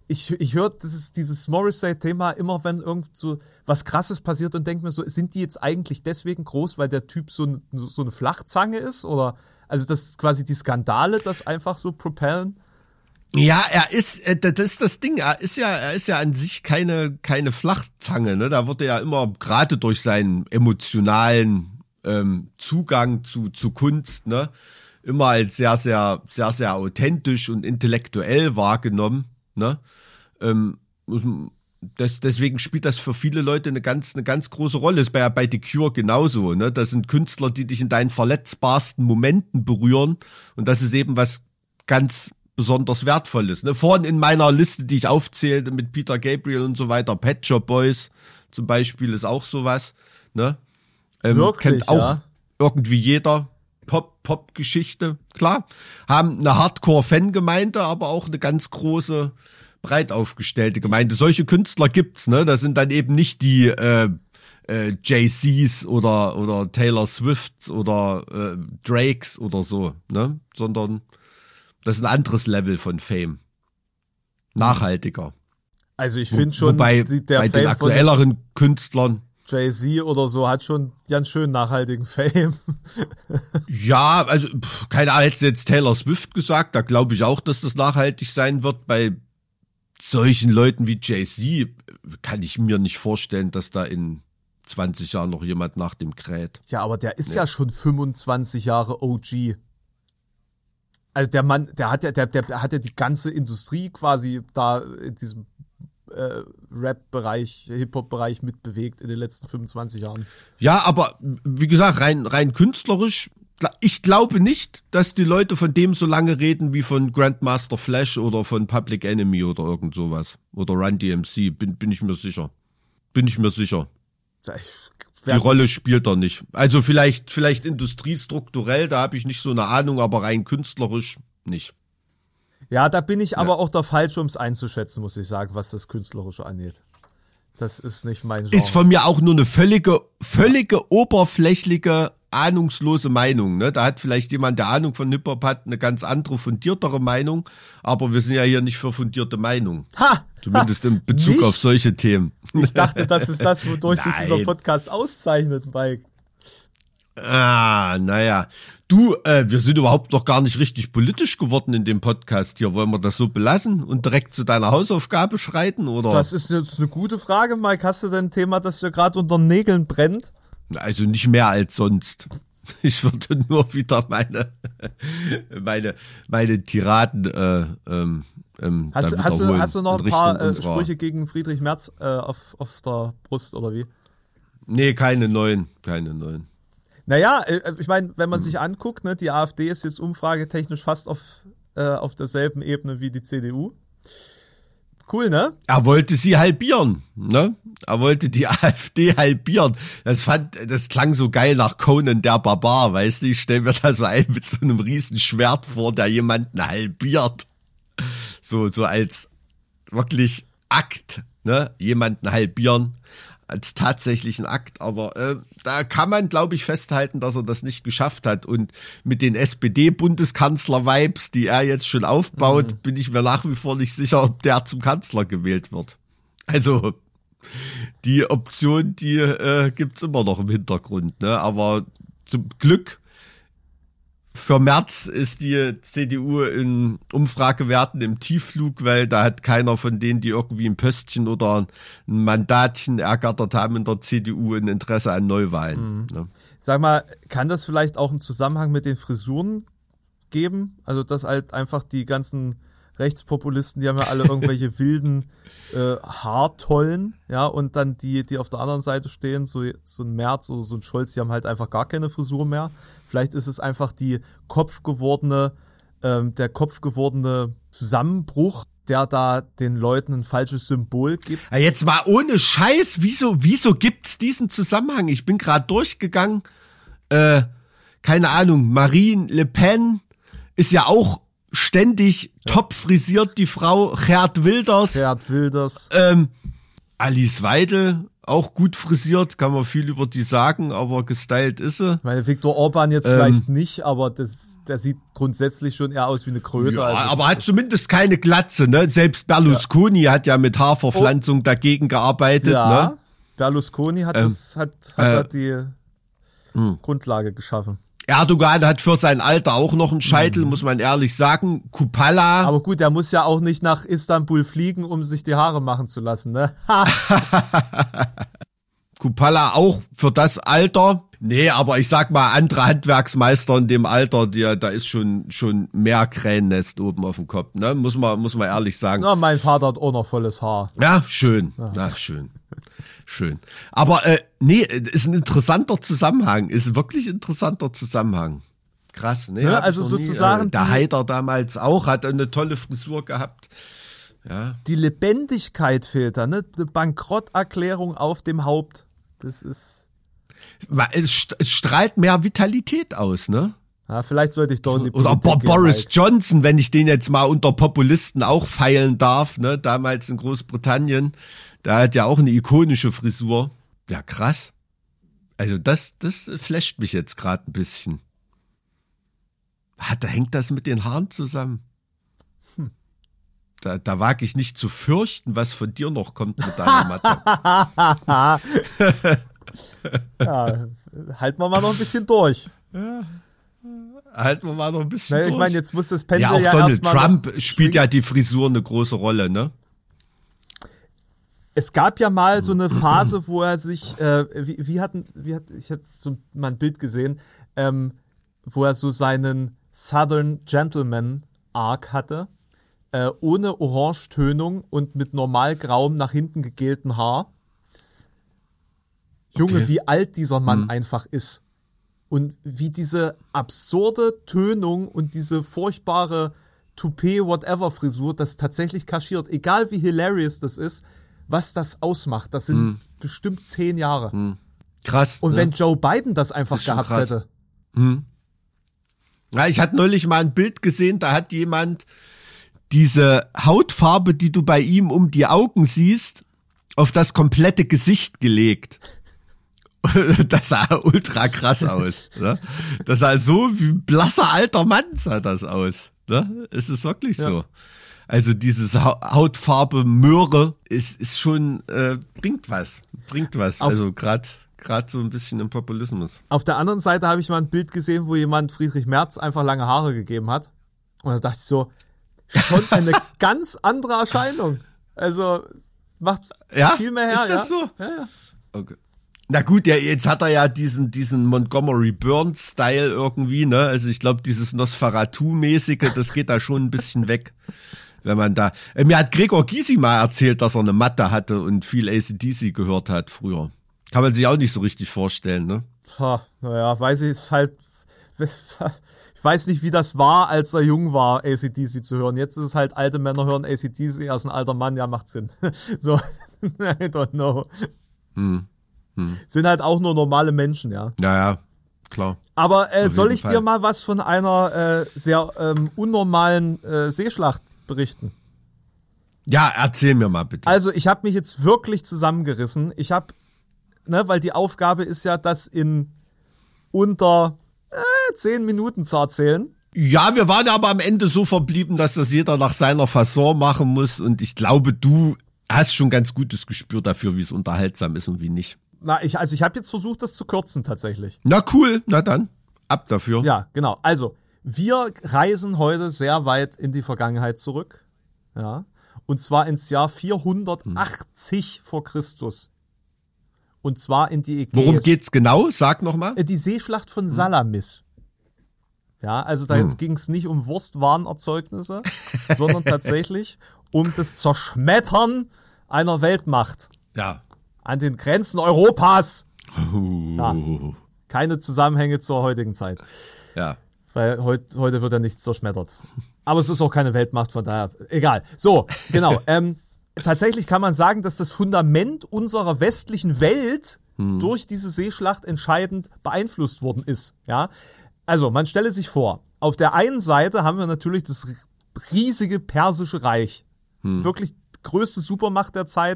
ich, ich höre dieses, dieses Morrissey-Thema immer, wenn irgend so was Krasses passiert und denke mir so, sind die jetzt eigentlich deswegen groß, weil der Typ so, ein, so eine Flachzange ist? Oder, also das quasi die Skandale, das einfach so propellen? Ja, er ist, das ist das Ding, er ist ja, er ist ja an sich keine, keine Flachzange, ne? Da wird er ja immer, gerade durch seinen emotionalen ähm, Zugang zu, zu Kunst, ne, immer als sehr, sehr, sehr, sehr authentisch und intellektuell wahrgenommen, ne? Ähm, das, deswegen spielt das für viele Leute eine ganz, eine ganz große Rolle. Das ist bei, bei The Cure genauso, ne? Das sind Künstler, die dich in deinen verletzbarsten Momenten berühren, und das ist eben was ganz besonders Wertvolles. Ne? Vorhin in meiner Liste, die ich aufzählte mit Peter Gabriel und so weiter, Pet Shop Boys zum Beispiel ist auch sowas. Ne? Ähm, Wirklich, kennt auch ja? irgendwie jeder. Pop, Pop-Geschichte, klar. Haben eine Hardcore-Fangemeinde, aber auch eine ganz große, breit aufgestellte Gemeinde. Solche Künstler gibt's, ne? Das sind dann eben nicht die äh, äh, Jay-Z's oder oder Taylor Swifts oder äh, Drakes oder so, ne? Sondern das ist ein anderes Level von Fame. Nachhaltiger. Also ich finde schon, Wobei die, der bei Fame den aktuelleren von Künstlern, Jay-Z oder so hat schon ganz schön nachhaltigen Fame. ja, also pff, keine Ahnung, hätte jetzt Taylor Swift gesagt, da glaube ich auch, dass das nachhaltig sein wird. Bei solchen Leuten wie Jay-Z kann ich mir nicht vorstellen, dass da in zwanzig Jahren noch jemand nach dem kräht. Ja, aber der ist Nee. ja schon fünfundzwanzig Jahre O G. Also der Mann, der hat ja, der, der, der hat ja die ganze Industrie quasi da in diesem äh, Rap-Bereich, Hip-Hop-Bereich mitbewegt in den letzten fünfundzwanzig Jahren. Ja, aber wie gesagt, rein rein künstlerisch, ich glaube nicht, dass die Leute von dem so lange reden wie von Grandmaster Flash oder von Public Enemy oder irgend sowas. Oder Run D M C, bin, bin ich mir sicher. Bin ich mir sicher. Die Rolle spielt er nicht. Also vielleicht vielleicht industriestrukturell, da habe ich nicht so eine Ahnung, aber rein künstlerisch nicht. Ja, da bin ich aber auch der Falsche, um es einzuschätzen, muss ich sagen, was das Künstlerische angeht. Das ist nicht mein Genre. Ist von mir auch nur eine völlige, völlige oberflächliche, ahnungslose Meinung. Ne? Da hat vielleicht jemand, der Ahnung von Hip-Hop hat, eine ganz andere, fundiertere Meinung. Aber wir sind ja hier nicht für fundierte Meinung. Ha! Zumindest in Bezug Nicht? auf solche Themen. Ich dachte, das ist das, wodurch sich Nein. dieser Podcast auszeichnet, Mike. Ah, naja. Du, äh, wir sind überhaupt noch gar nicht richtig politisch geworden in dem Podcast hier. Wollen wir das so belassen und direkt zu deiner Hausaufgabe schreiten, oder? Das ist jetzt eine gute Frage, Mike. Hast du denn ein Thema, das dir gerade unter den Nägeln brennt? Also nicht mehr als sonst. Ich würde nur wieder meine meine meine Tiraden äh, ähm, ähm, Hast, da du- hast, du, wiederholen hast du noch in ein paar Richtung äh, unserer- Sprüche gegen Friedrich Merz äh, auf, auf der Brust, oder wie? Nee, keine neuen, keine neuen. Naja, äh, ich meine, wenn man sich anguckt, ne, die AfD ist jetzt umfragetechnisch fast auf, äh, auf derselben Ebene wie die C D U. Cool, ne? Er wollte sie halbieren, ne? Er wollte die AfD halbieren. Das fand, das klang so geil nach Conan der Barbar, weißt du? Ich stell mir da so ein mit so einem riesen Schwert vor, der jemanden halbiert. So, so als wirklich Akt, ne? Jemanden halbieren als tatsächlichen Akt. Aber äh, da kann man, glaube ich, festhalten, dass er das nicht geschafft hat. Und mit den S P D-Bundeskanzler-Vibes, die er jetzt schon aufbaut, mhm. bin ich mir nach wie vor nicht sicher, ob der zum Kanzler gewählt wird. Also die Option, die äh, gibt's immer noch im Hintergrund. Ne? Aber zum Glück für Merz ist die C D U in Umfragewerten im Tiefflug, weil da hat keiner von denen, die irgendwie ein Pöstchen oder ein Mandatchen ergattert haben in der C D U, ein Interesse an Neuwahlen. Mhm. Ne? Sag mal, kann das vielleicht auch einen Zusammenhang mit den Frisuren geben? Also dass halt einfach die ganzen Rechtspopulisten, die haben ja alle irgendwelche wilden äh, Haartollen, ja, und dann die, die auf der anderen Seite stehen, so, so ein Merz oder so ein Scholz, die haben halt einfach gar keine Frisur mehr. Vielleicht ist es einfach die kopfgewordene, ähm, der kopfgewordene Zusammenbruch, der da den Leuten ein falsches Symbol gibt. Ja, jetzt mal ohne Scheiß, wieso, wieso gibt's diesen Zusammenhang? Ich bin gerade durchgegangen, äh, keine Ahnung, Marine Le Pen ist ja auch ständig ja. top frisiert, die Frau. Geert Wilders. Geert Wilders. Ähm, Alice Weidel auch gut frisiert, kann man viel über die sagen, aber gestylt ist sie. Ich meine, Viktor Orban jetzt Ähm, vielleicht nicht, aber das, der sieht grundsätzlich schon eher aus wie eine Kröte. Ja, also aber hat zumindest keine Glatze, ne? Selbst Berlusconi ja. hat ja mit Haarverpflanzung oh. dagegen gearbeitet, ja, ne? Berlusconi hat ähm, das, hat, hat äh, da die hm. Grundlage geschaffen. Erdogan hat für sein Alter auch noch einen Scheitel, mhm. muss man ehrlich sagen. Kupala. Aber gut, der muss ja auch nicht nach Istanbul fliegen, um sich die Haare machen zu lassen, ne? Kupala auch für das Alter. Nee, aber ich sag mal, andere Handwerksmeister in dem Alter, die, da ist schon schon mehr Krähennest oben auf dem Kopf, ne? Muss man muss man ehrlich sagen. Na, mein Vater hat auch noch volles Haar. Ja, schön. Ja. Na, schön. Schön. Aber äh, nee, ist ein interessanter Zusammenhang, ist wirklich interessanter Zusammenhang. Krass, ne? Ja, also sozusagen nie, äh, der Haider damals auch, hat eine tolle Frisur gehabt. Ja. Die Lebendigkeit fehlt da, ne? Die Bankrotterklärung auf dem Haupt. Das ist. Es, es strahlt mehr Vitalität aus, ne? Ja, vielleicht sollte ich doch in die Oder Politik Bo- Boris gehen, Johnson, wenn ich den jetzt mal unter Populisten auch feilen darf, ne? Damals in Großbritannien. Der hat ja auch eine ikonische Frisur. Ja, krass. Also das, das flasht mich jetzt gerade ein bisschen. Hat, da hängt das mit den Haaren zusammen. Hm. Da, da wage ich nicht zu fürchten, was von dir noch kommt mit deiner Matte. Ja, halten wir mal noch ein bisschen durch. Ja. Halten wir mal noch ein bisschen naja, durch. Ich meine, jetzt muss das Pendel ja, auch ja Donald erstmal Trump spielt ja die Frisur eine große Rolle, ne? Es gab ja mal so eine Phase, wo er sich, äh, wie, wie hatten, wie hat, ich hatte so mal ein Bild gesehen, ähm, wo er so seinen Southern Gentleman Arc hatte, äh, ohne Orangetönung und mit normal grauem nach hinten gegelten Haar. Junge, Okay. wie alt dieser Mann Mhm. einfach ist. Und wie diese absurde Tönung und diese furchtbare Toupet-Whatever-Frisur das tatsächlich kaschiert. Egal wie hilarious das ist, was das ausmacht. Das sind Hm. bestimmt zehn Jahre. Hm. Krass. Und ne? wenn Joe Biden das einfach Ist schon gehabt krass. hätte. Hm. Ja, ich hatte neulich mal ein Bild gesehen, da hat jemand diese Hautfarbe, die du bei ihm um die Augen siehst, auf das komplette Gesicht gelegt. Das sah ultra krass aus. Ne? Das sah so wie ein blasser alter Mann sah das aus. Ne? Es ist wirklich Ja. so. Also dieses Ha- Hautfarbe Möhre ist, ist schon, äh, bringt was. Bringt was. Auf- also gerade gerade so ein bisschen im Populismus. Auf der anderen Seite habe ich mal ein Bild gesehen, wo jemand Friedrich Merz einfach lange Haare gegeben hat. Und da dachte ich so, schon eine ganz andere Erscheinung. Also macht Ja? viel mehr her. Ist das ja? so? Ja, ja. Okay. Na gut, ja, jetzt hat er ja diesen diesen Montgomery Burns Style irgendwie, ne? Also ich glaube, dieses Nosferatu-mäßige, das geht da schon ein bisschen weg, wenn man da. Äh, mir hat Gregor Gysi mal erzählt, dass er eine Matte hatte und viel A C D C gehört hat früher. Kann man sich auch nicht so richtig vorstellen, ne? Tja, naja, weiß ich halt. Ich weiß nicht, wie das war, als er jung war, A C D C zu hören. Jetzt ist es halt, alte Männer hören A C D C, er ist ein alter Mann, ja, macht Sinn. So, I don't know. Hm. Hm. Sind halt auch nur normale Menschen, ja. Naja, klar. Aber äh, Auf soll jeden ich Fall. dir mal was von einer äh, sehr ähm, unnormalen äh, Seeschlacht berichten? Ja, erzähl mir mal bitte. Also ich habe mich jetzt wirklich zusammengerissen. Ich habe, ne, weil die Aufgabe ist ja, das in unter äh, zehn Minuten zu erzählen. Ja, wir waren aber am Ende so verblieben, dass das jeder nach seiner Fasson machen muss und ich glaube, du hast schon ganz gutes Gespür dafür, wie es unterhaltsam ist und wie nicht. Na, ich, also ich habe jetzt versucht, das zu kürzen tatsächlich. Na cool, na dann, ab dafür. Ja, genau. Also, wir reisen heute sehr weit in die Vergangenheit zurück. Ja. Und zwar ins Jahr vierhundertachtzig vor Christus. Und zwar in die Ägäis. Worum geht's genau? Sag nochmal. Äh, Die Seeschlacht von Salamis. Ja, also da Hm. ging es nicht um Wurstwarenerzeugnisse, sondern tatsächlich um das Zerschmettern einer Weltmacht Ja. an den Grenzen Europas. Uh, Ja. Keine Zusammenhänge zur heutigen Zeit. ja. Weil heut, heute wird ja nichts zerschmettert. Aber es ist auch keine Weltmacht, von daher, egal. So, genau. ähm, tatsächlich kann man sagen, dass das Fundament unserer westlichen Welt hm. durch diese Seeschlacht entscheidend beeinflusst worden ist. Ja, also man stelle sich vor, auf der einen Seite haben wir natürlich das riesige Persische Reich. Hm. Wirklich größte Supermacht der Zeit,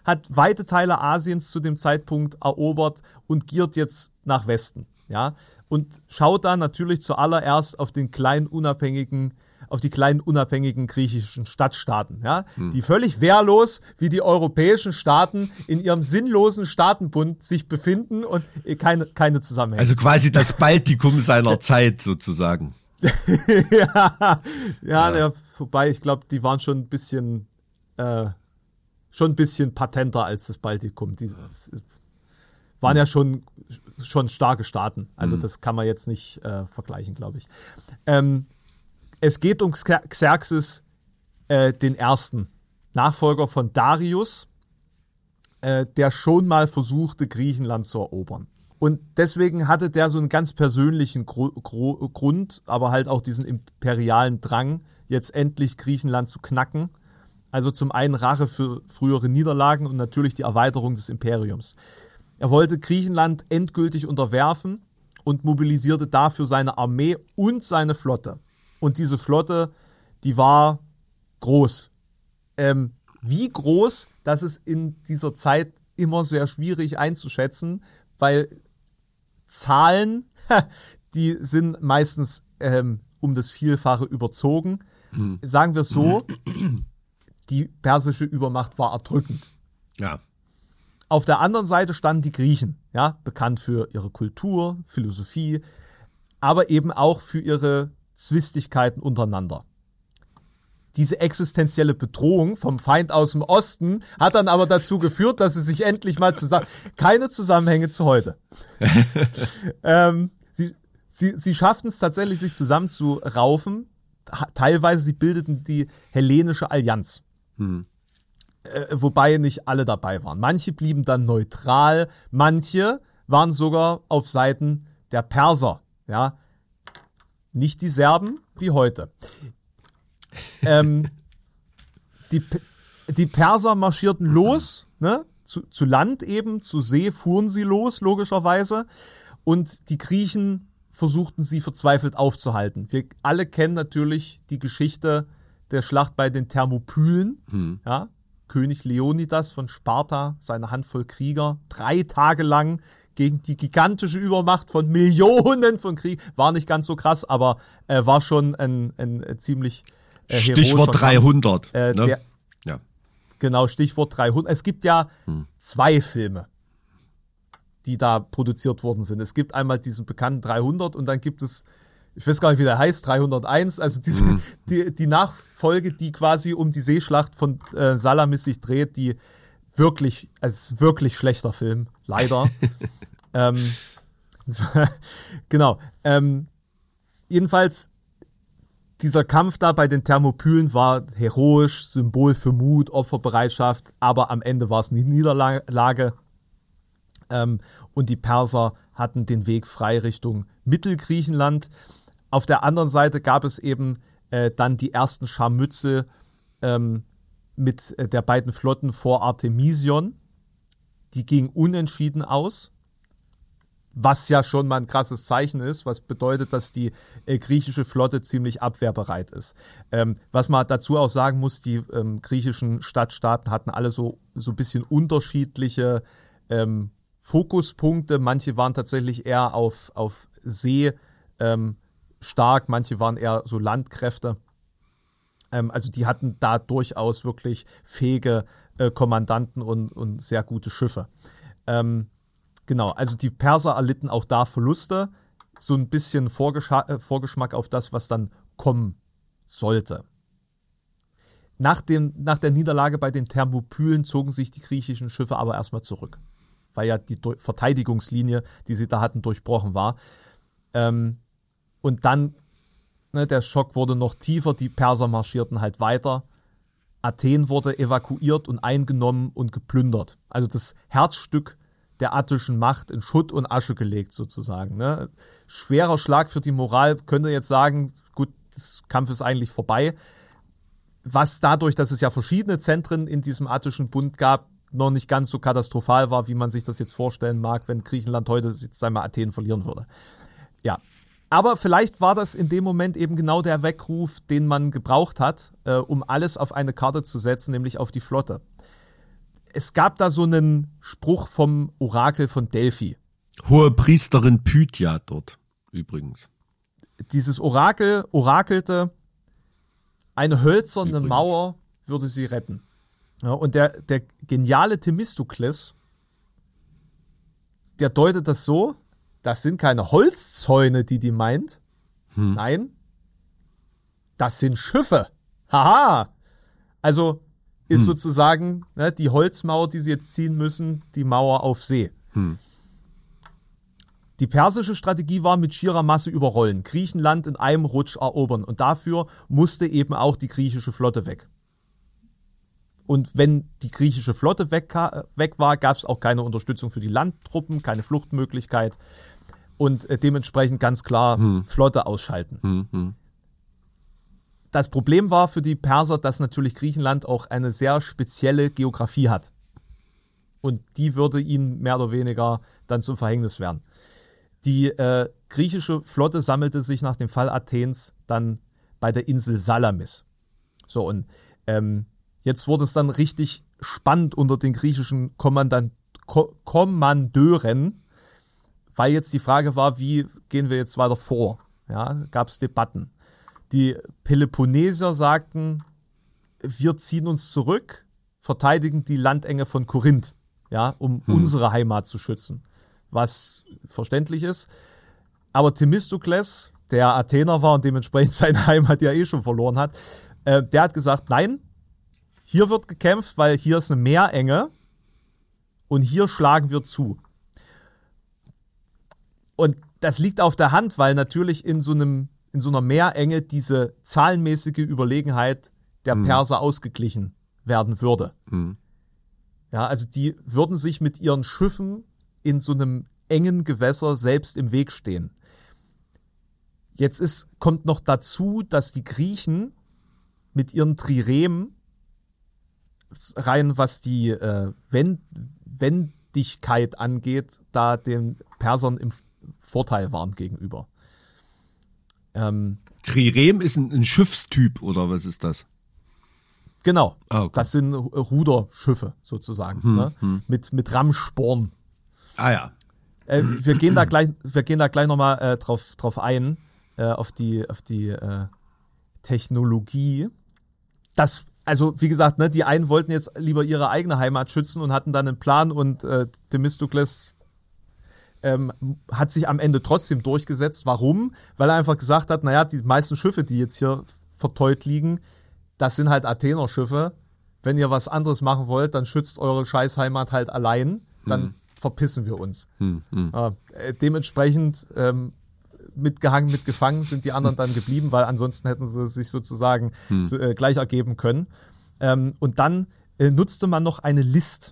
hat weite Teile Asiens zu dem Zeitpunkt erobert und giert jetzt nach Westen, ja, und schaut dann natürlich zuallererst auf den kleinen unabhängigen, auf die kleinen unabhängigen griechischen Stadtstaaten, ja, hm. die völlig wehrlos wie die europäischen Staaten in ihrem sinnlosen Staatenbund sich befinden und keine, keine Zusammenhänge. Also quasi das Baltikum seiner Zeit sozusagen. ja, ja, ja, ja, wobei ich glaube, die waren schon ein bisschen, äh, schon ein bisschen patenter als das Baltikum. Die waren ja schon, schon starke Staaten. Also mhm. das kann man jetzt nicht äh, vergleichen, glaube ich. Ähm, es geht um Xerxes, äh, den Ersten, Nachfolger von Darius, äh, der schon mal versuchte, Griechenland zu erobern. Und deswegen hatte der so einen ganz persönlichen Gru- Gru- Grund, aber halt auch diesen imperialen Drang, jetzt endlich Griechenland zu knacken. Also zum einen Rache für frühere Niederlagen und natürlich die Erweiterung des Imperiums. Er wollte Griechenland endgültig unterwerfen und mobilisierte dafür seine Armee und seine Flotte. Und diese Flotte, die war groß. Ähm, wie groß, das ist in dieser Zeit immer sehr schwierig einzuschätzen, weil Zahlen, die sind meistens ähm, um das Vielfache überzogen. Hm. Sagen wir es so, die persische Übermacht war erdrückend. Ja. Auf der anderen Seite standen die Griechen, ja, bekannt für ihre Kultur, Philosophie, aber eben auch für ihre Zwistigkeiten untereinander. Diese existenzielle Bedrohung vom Feind aus dem Osten hat dann aber dazu geführt, dass sie sich endlich mal zusammen, keine Zusammenhänge zu heute. ähm, sie, sie, sie schafften es tatsächlich, sich zusammen zu raufen. Teilweise, sie bildeten die Hellenische Allianz. Hm. Äh, wobei nicht alle dabei waren. Manche blieben dann neutral, manche waren sogar auf Seiten der Perser, ja. Nicht die Serben wie heute. ähm, die, die Perser marschierten los, ne, zu, zu Land eben, zu See fuhren sie los, logischerweise, und die Griechen versuchten sie verzweifelt aufzuhalten. Wir alle kennen natürlich die Geschichte der Schlacht bei den Thermopylen, hm. ja, König Leonidas von Sparta, seine Handvoll Krieger, drei Tage lang gegen die gigantische Übermacht von Millionen von Kriegern, war nicht ganz so krass, aber äh, war schon ein, ein, ein ziemlich äh, Stichwort dreihundert. Äh, ne? der, ja. Genau, Stichwort dreihundert. Es gibt ja hm. zwei Filme, die da produziert worden sind. Es gibt einmal diesen bekannten dreihundert und dann gibt es, ich weiß gar nicht, wie der heißt, dreihunderteins, also diese, hm. die, die Nachfolge, die quasi um die Seeschlacht von äh, Salamis sich dreht, die wirklich, also wirklich schlechter Film, leider. ähm, so, genau. Ähm, jedenfalls, dieser Kampf da bei den Thermopylen war heroisch, Symbol für Mut, Opferbereitschaft, aber am Ende war es eine Niederlage. Ähm, und die Perser hatten den Weg frei Richtung Mittelgriechenland. Auf der anderen Seite gab es eben äh, dann die ersten Scharmützel ähm, mit äh, der beiden Flotten vor Artemision. Die ging unentschieden aus, was ja schon mal ein krasses Zeichen ist, was bedeutet, dass die äh, griechische Flotte ziemlich abwehrbereit ist. Ähm, was man dazu auch sagen muss, die ähm, griechischen Stadtstaaten hatten alle so so ein bisschen unterschiedliche ähm, Fokuspunkte. Manche waren tatsächlich eher auf auf See ähm, stark, manche waren eher so Landkräfte. Ähm, also die hatten da durchaus wirklich fähige äh, Kommandanten und und sehr gute Schiffe. Ähm, Genau, also die Perser erlitten auch da Verluste, so ein bisschen Vorgesch- äh, Vorgeschmack auf das, was dann kommen sollte. Nach, dem, nach der Niederlage bei den Thermopylen zogen sich die griechischen Schiffe aber erstmal zurück, weil ja die Do- Verteidigungslinie, die sie da hatten, durchbrochen war. Ähm, und dann, ne, der Schock wurde noch tiefer, die Perser marschierten halt weiter. Athen wurde evakuiert und eingenommen und geplündert. Also das Herzstück der attischen Macht in Schutt und Asche gelegt sozusagen. Ne? Schwerer Schlag für die Moral, könnte jetzt sagen, gut, das Kampf ist eigentlich vorbei. Was dadurch, dass es ja verschiedene Zentren in diesem attischen Bund gab, noch nicht ganz so katastrophal war, wie man sich das jetzt vorstellen mag, wenn Griechenland heute jetzt einmal Athen verlieren würde. Ja, aber vielleicht war das in dem Moment eben genau der Weckruf, den man gebraucht hat, äh, um alles auf eine Karte zu setzen, nämlich auf die Flotte. es gab da so einen Spruch vom Orakel von Delphi. Hohe Priesterin Pythia dort übrigens. Dieses Orakel orakelte, eine hölzerne Übrigens. Mauer würde sie retten. Ja, und der, der geniale Themistokles, der deutet das so, das sind keine Holzzäune, die die meint. Hm. Nein, das sind Schiffe. Haha! Also ist hm. sozusagen ne, die Holzmauer, die sie jetzt ziehen müssen, die Mauer auf See. Hm. Die persische Strategie war mit schierer Masse überrollen, Griechenland in einem Rutsch erobern. Und dafür musste eben auch die griechische Flotte weg. Und wenn die griechische Flotte weg, weg war, gab es auch keine Unterstützung für die Landtruppen, keine Fluchtmöglichkeit. Und äh, dementsprechend ganz klar hm. Flotte ausschalten. Hm, hm. Das Problem war für die Perser, dass natürlich Griechenland auch eine sehr spezielle Geografie hat. Und die würde ihnen mehr oder weniger dann zum Verhängnis werden. Die äh, griechische Flotte sammelte sich nach dem Fall Athens dann bei der Insel Salamis. So, und ähm, jetzt wurde es dann richtig spannend unter den griechischen Kommandant- Ko- Kommandeuren, weil jetzt die Frage war, wie gehen wir jetzt weiter vor? Ja, gab es Debatten. Die Peloponneser sagten, wir ziehen uns zurück, verteidigen die Landenge von Korinth, ja, um hm. unsere Heimat zu schützen. Was verständlich ist. Aber Themistokles, der Athener war und dementsprechend seine Heimat ja eh schon verloren hat, äh, der hat gesagt, nein, hier wird gekämpft, weil hier ist eine Meerenge und hier schlagen wir zu. Und das liegt auf der Hand, weil natürlich in so einem in so einer Meerenge diese zahlenmäßige Überlegenheit der mhm. Perser ausgeglichen werden würde. Mhm. Ja, also die würden sich mit ihren Schiffen in so einem engen Gewässer selbst im Weg stehen. Jetzt ist, kommt noch dazu, dass die Griechen mit ihren Triremen rein, was die äh, Wend- Wendigkeit angeht, da den Persern im Vorteil waren gegenüber. Ähm, Trirem ist ein, ein Schiffstyp, oder was ist das? Genau, ah, okay. Das sind Ruderschiffe sozusagen, hm, ne? hm. mit mit Rammsporn. Ah ja. Äh, wir gehen da gleich, wir gehen da gleich nochmal äh, drauf drauf ein, äh, auf die auf die äh, Technologie. Das, also wie gesagt, ne, die einen wollten jetzt lieber ihre eigene Heimat schützen und hatten dann einen Plan und äh, Themistokles ähm, hat sich am Ende trotzdem durchgesetzt. Warum? Weil er einfach gesagt hat, naja, die meisten Schiffe, die jetzt hier verteut liegen, das sind halt Athener-Schiffe. Wenn ihr was anderes machen wollt, dann schützt eure Scheißheimat halt allein. Dann hm. verpissen wir uns. Hm, hm. Äh, dementsprechend ähm, mitgehangen, mitgefangen sind die anderen dann geblieben, weil ansonsten hätten sie sich sozusagen hm. so, äh, gleich ergeben können. Ähm, und dann äh, nutzte man noch eine List.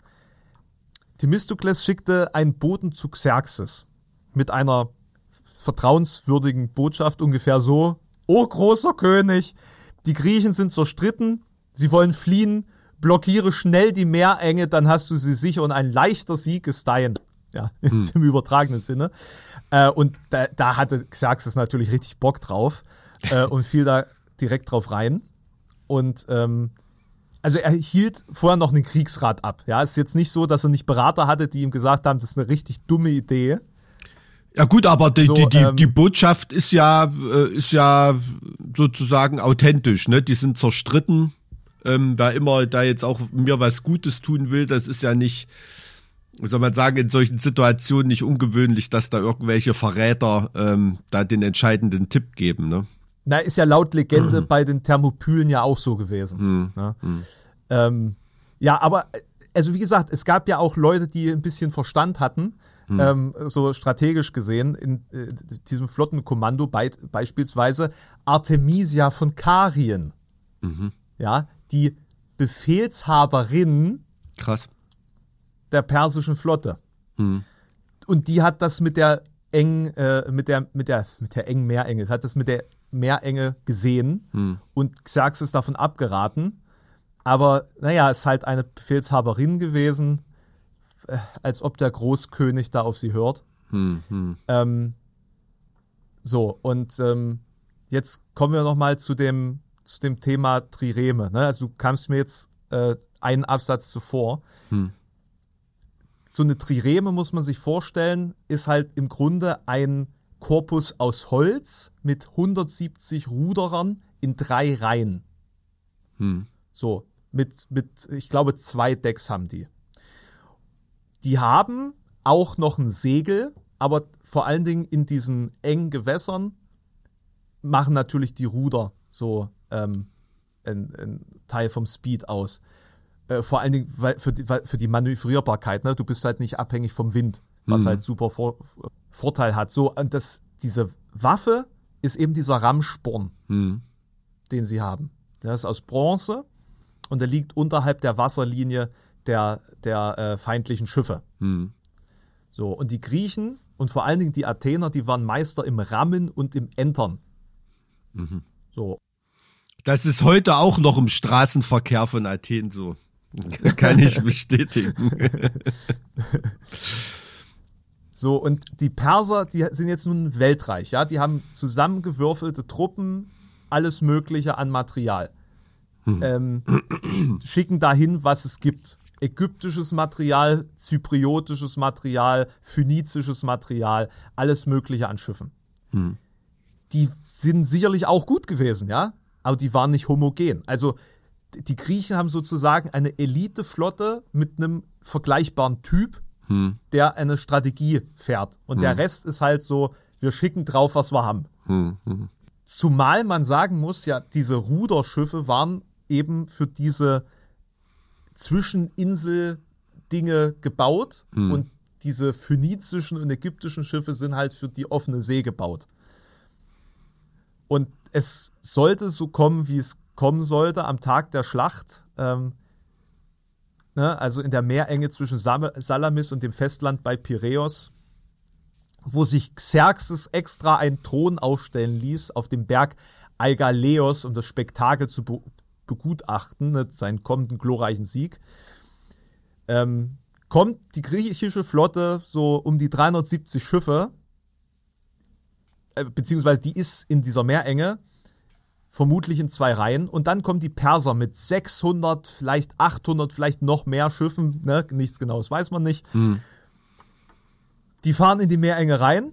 Themistokles schickte einen Boten zu Xerxes mit einer vertrauenswürdigen Botschaft, ungefähr so: O großer König, die Griechen sind zerstritten, sie wollen fliehen, blockiere schnell die Meerenge, dann hast du sie sicher und ein leichter Sieg ist dein. Ja, hm. im übertragenen Sinne. Äh, und da, da hatte Xerxes natürlich richtig Bock drauf äh, und fiel da direkt drauf rein. Und ähm, also er hielt vorher noch einen Kriegsrat ab. Ja, es ist jetzt nicht so, dass er nicht Berater hatte, die ihm gesagt haben, das ist eine richtig dumme Idee. Ja gut, aber die, so, die, die, ähm, die Botschaft ist ja, äh, ist ja sozusagen authentisch, ne? Die sind zerstritten. Ähm, wer immer da jetzt auch mir was Gutes tun will, das ist ja nicht, wie soll man sagen, in solchen Situationen nicht ungewöhnlich, dass da irgendwelche Verräter ähm, da den entscheidenden Tipp geben, ne? Na, ist ja laut Legende mhm. bei den Thermopylen ja auch so gewesen. Mhm. Ne? Mhm. Ähm, ja, aber, also wie gesagt, es gab ja auch Leute, die ein bisschen Verstand hatten, mhm. ähm, so strategisch gesehen, in äh, diesem Flottenkommando, bei, beispielsweise Artemisia von Karien. Mhm. Ja, die Befehlshaberin Krass. der persischen Flotte. Mhm. Und die hat das mit der eng, äh, mit der, mit der, mit der engen Meerenge, hat das mit der Meerenge gesehen mhm. und Xerxes davon abgeraten. Aber naja, ist halt eine Befehlshaberin gewesen, äh, als ob der Großkönig da auf sie hört. Mhm. Ähm, so, und ähm, jetzt kommen wir nochmal zu dem zu dem Thema Trireme. Ne? Also du kamst mir jetzt äh, einen Absatz zuvor. Hm. So eine Trireme, muss man sich vorstellen, ist halt im Grunde ein Korpus aus Holz mit hundertsiebzig Ruderern in drei Reihen. Hm. So, mit, mit, ich glaube, zwei Decks haben die. Die haben auch noch ein Segel, aber vor allen Dingen in diesen engen Gewässern machen natürlich die Ruder so ähm, ein, ein Teil vom Speed aus. Äh, vor allen Dingen weil für, die, weil für die Manövrierbarkeit, ne? Du bist halt nicht abhängig vom Wind, was mhm. halt super Vor- Vorteil hat. So, und das, diese Waffe ist eben dieser Rammsporn, mhm. den sie haben. Der ist aus Bronze und der liegt unterhalb der Wasserlinie der, der äh, feindlichen Schiffe. Mhm. So, und die Griechen und vor allen Dingen die Athener, die waren Meister im Rammen und im Entern. Mhm. So. Das ist heute auch noch im Straßenverkehr von Athen so. Kann ich bestätigen. So, und die Perser, die sind jetzt nun weltreich, ja, die haben zusammengewürfelte Truppen, alles Mögliche an Material. Hm. Ähm, schicken dahin, was es gibt. Ägyptisches Material, zypriotisches Material, phönizisches Material, alles Mögliche an Schiffen. Hm. Die sind sicherlich auch gut gewesen, ja, aber die waren nicht homogen. Also die Griechen haben sozusagen eine Eliteflotte mit einem vergleichbaren Typ, hm. der eine Strategie fährt. Und hm. der Rest ist halt so, wir schicken drauf, was wir haben. Hm. Hm. Zumal man sagen muss, ja, diese Ruderschiffe waren eben für diese Zwischeninsel-Dinge gebaut hm. und diese phönizischen und ägyptischen Schiffe sind halt für die offene See gebaut. Und es sollte so kommen, wie es kommen sollte am Tag der Schlacht, ähm, ne, also in der Meerenge zwischen Sam- Salamis und dem Festland bei Piräus, wo sich Xerxes extra einen Thron aufstellen ließ auf dem Berg Aigaleos, um das Spektakel zu be- begutachten, ne, seinen kommenden glorreichen Sieg. Ähm, kommt die griechische Flotte so um die dreihundertsiebzig Schiffe, äh, beziehungsweise die ist in dieser Meerenge, vermutlich in zwei Reihen. Und dann kommen die Perser mit sechshundert, vielleicht achthundert, vielleicht noch mehr Schiffen. Ne? Nichts Genaues weiß man nicht. Mhm. Die fahren in die Meerenge rein,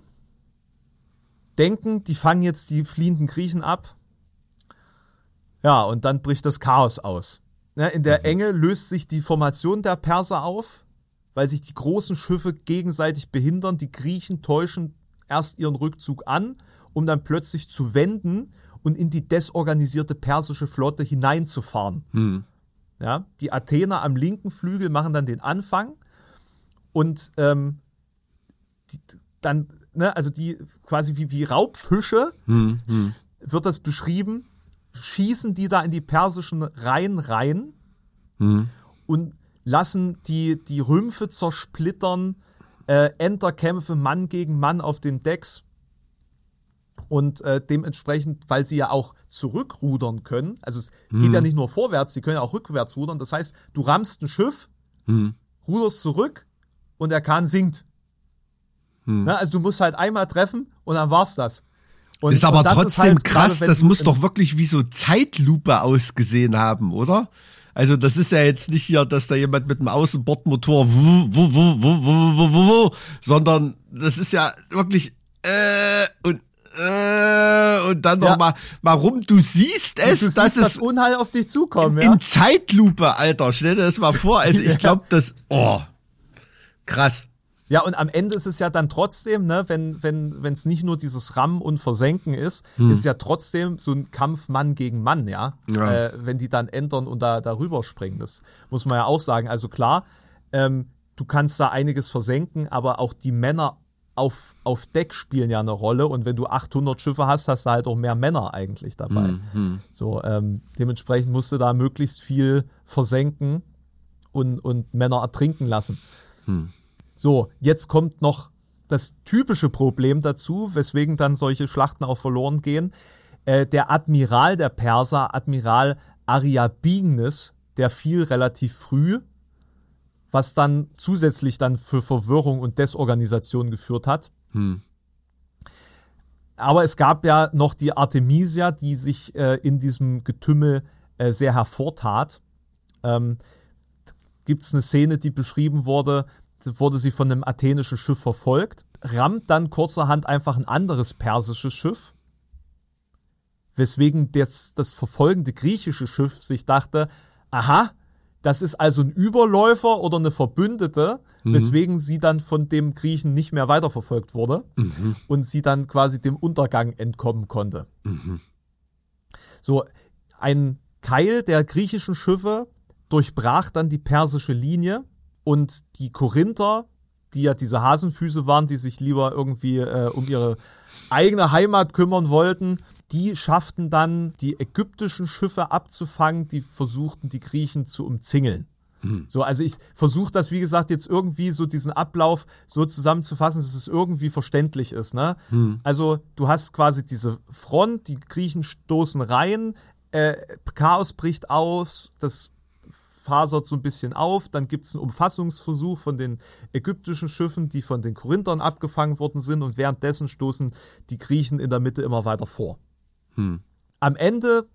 denken, die fangen jetzt die fliehenden Griechen ab. Ja, und dann bricht das Chaos aus. Ne? In der mhm. Enge löst sich die Formation der Perser auf, weil sich die großen Schiffe gegenseitig behindern. Die Griechen täuschen erst ihren Rückzug an, um dann plötzlich zu wenden und in die desorganisierte persische Flotte hineinzufahren. Hm. Ja, die Athener am linken Flügel machen dann den Anfang und ähm, die, dann, ne, also die quasi wie, wie Raubfische hm. Hm. wird das beschrieben, schießen die da in die persischen Reihen rein hm. und lassen die, die Rümpfe zersplittern, äh, Enterkämpfe Mann gegen Mann auf den Decks. Und äh, dementsprechend, weil sie ja auch zurückrudern können, also es hm. geht ja nicht nur vorwärts, sie können ja auch rückwärts rudern. Das heißt, du rammst ein Schiff, hm. ruderst zurück und der Kahn sinkt. Hm. Na, also du musst halt einmal treffen und dann war's das. Und, ist aber und das trotzdem ist halt, krass, gerade, das muss doch wirklich wie so Zeitlupe ausgesehen haben, oder? Also das ist ja jetzt nicht hier, dass da jemand mit einem Außenbordmotor wuh, wuh, wuh, wuh, wuh, wuh, wuh, sondern das ist ja wirklich äh, und äh, und dann ja. noch mal, mal rum. Du siehst es, du dass siehst es das Unheil auf dich zukommen, in, ja. in Zeitlupe, Alter. Stell dir das mal vor. Also ich glaube, das, oh, krass. Ja, und am Ende ist es ja dann trotzdem, ne, wenn wenn wenn es nicht nur dieses Rammen und Versenken ist, hm. ist es ja trotzdem so ein Kampf Mann gegen Mann, ja. ja. Äh, wenn die dann entern und da darüber springen, das muss man ja auch sagen. Also klar, ähm, du kannst da einiges versenken, aber auch die Männer auf auf Deck spielen ja eine Rolle. Und wenn du achthundert Schiffe hast, hast du halt auch mehr Männer eigentlich dabei. Hm. So ähm, dementsprechend musst du da möglichst viel versenken und und Männer ertrinken lassen. Hm. So, jetzt kommt noch das typische Problem dazu, weswegen dann solche Schlachten auch verloren gehen. Äh, der Admiral der Perser, Admiral Ariabignes, der fiel relativ früh, was dann zusätzlich dann für Verwirrung und Desorganisation geführt hat. Hm. Aber es gab ja noch die Artemisia, die sich äh, in diesem Getümmel äh, sehr hervortat. Ähm, gibt es eine Szene, die beschrieben wurde, wurde sie von einem athenischen Schiff verfolgt, rammt dann kurzerhand einfach ein anderes persisches Schiff, weswegen das, das verfolgende griechische Schiff sich dachte, aha, das ist also ein Überläufer oder eine Verbündete, mhm. weswegen sie dann von dem Griechen nicht mehr weiterverfolgt wurde mhm. und sie dann quasi dem Untergang entkommen konnte. Mhm. So, ein Keil der griechischen Schiffe durchbrach dann die persische Linie und die Korinther, die ja diese Hasenfüße waren, die sich lieber irgendwie äh, um ihre eigene Heimat kümmern wollten, die schafften dann, die ägyptischen Schiffe abzufangen, die versuchten, die Griechen zu umzingeln. Hm. So, also ich versuche das, wie gesagt, jetzt irgendwie so diesen Ablauf so zusammenzufassen, dass es irgendwie verständlich ist, ne? Hm. Also du hast quasi diese Front, die Griechen stoßen rein, äh, Chaos bricht aus, das fasert so ein bisschen auf, dann gibt es einen Umfassungsversuch von den ägyptischen Schiffen, die von den Korinthern abgefangen worden sind und währenddessen stoßen die Griechen in der Mitte immer weiter vor. Hm. Am Ende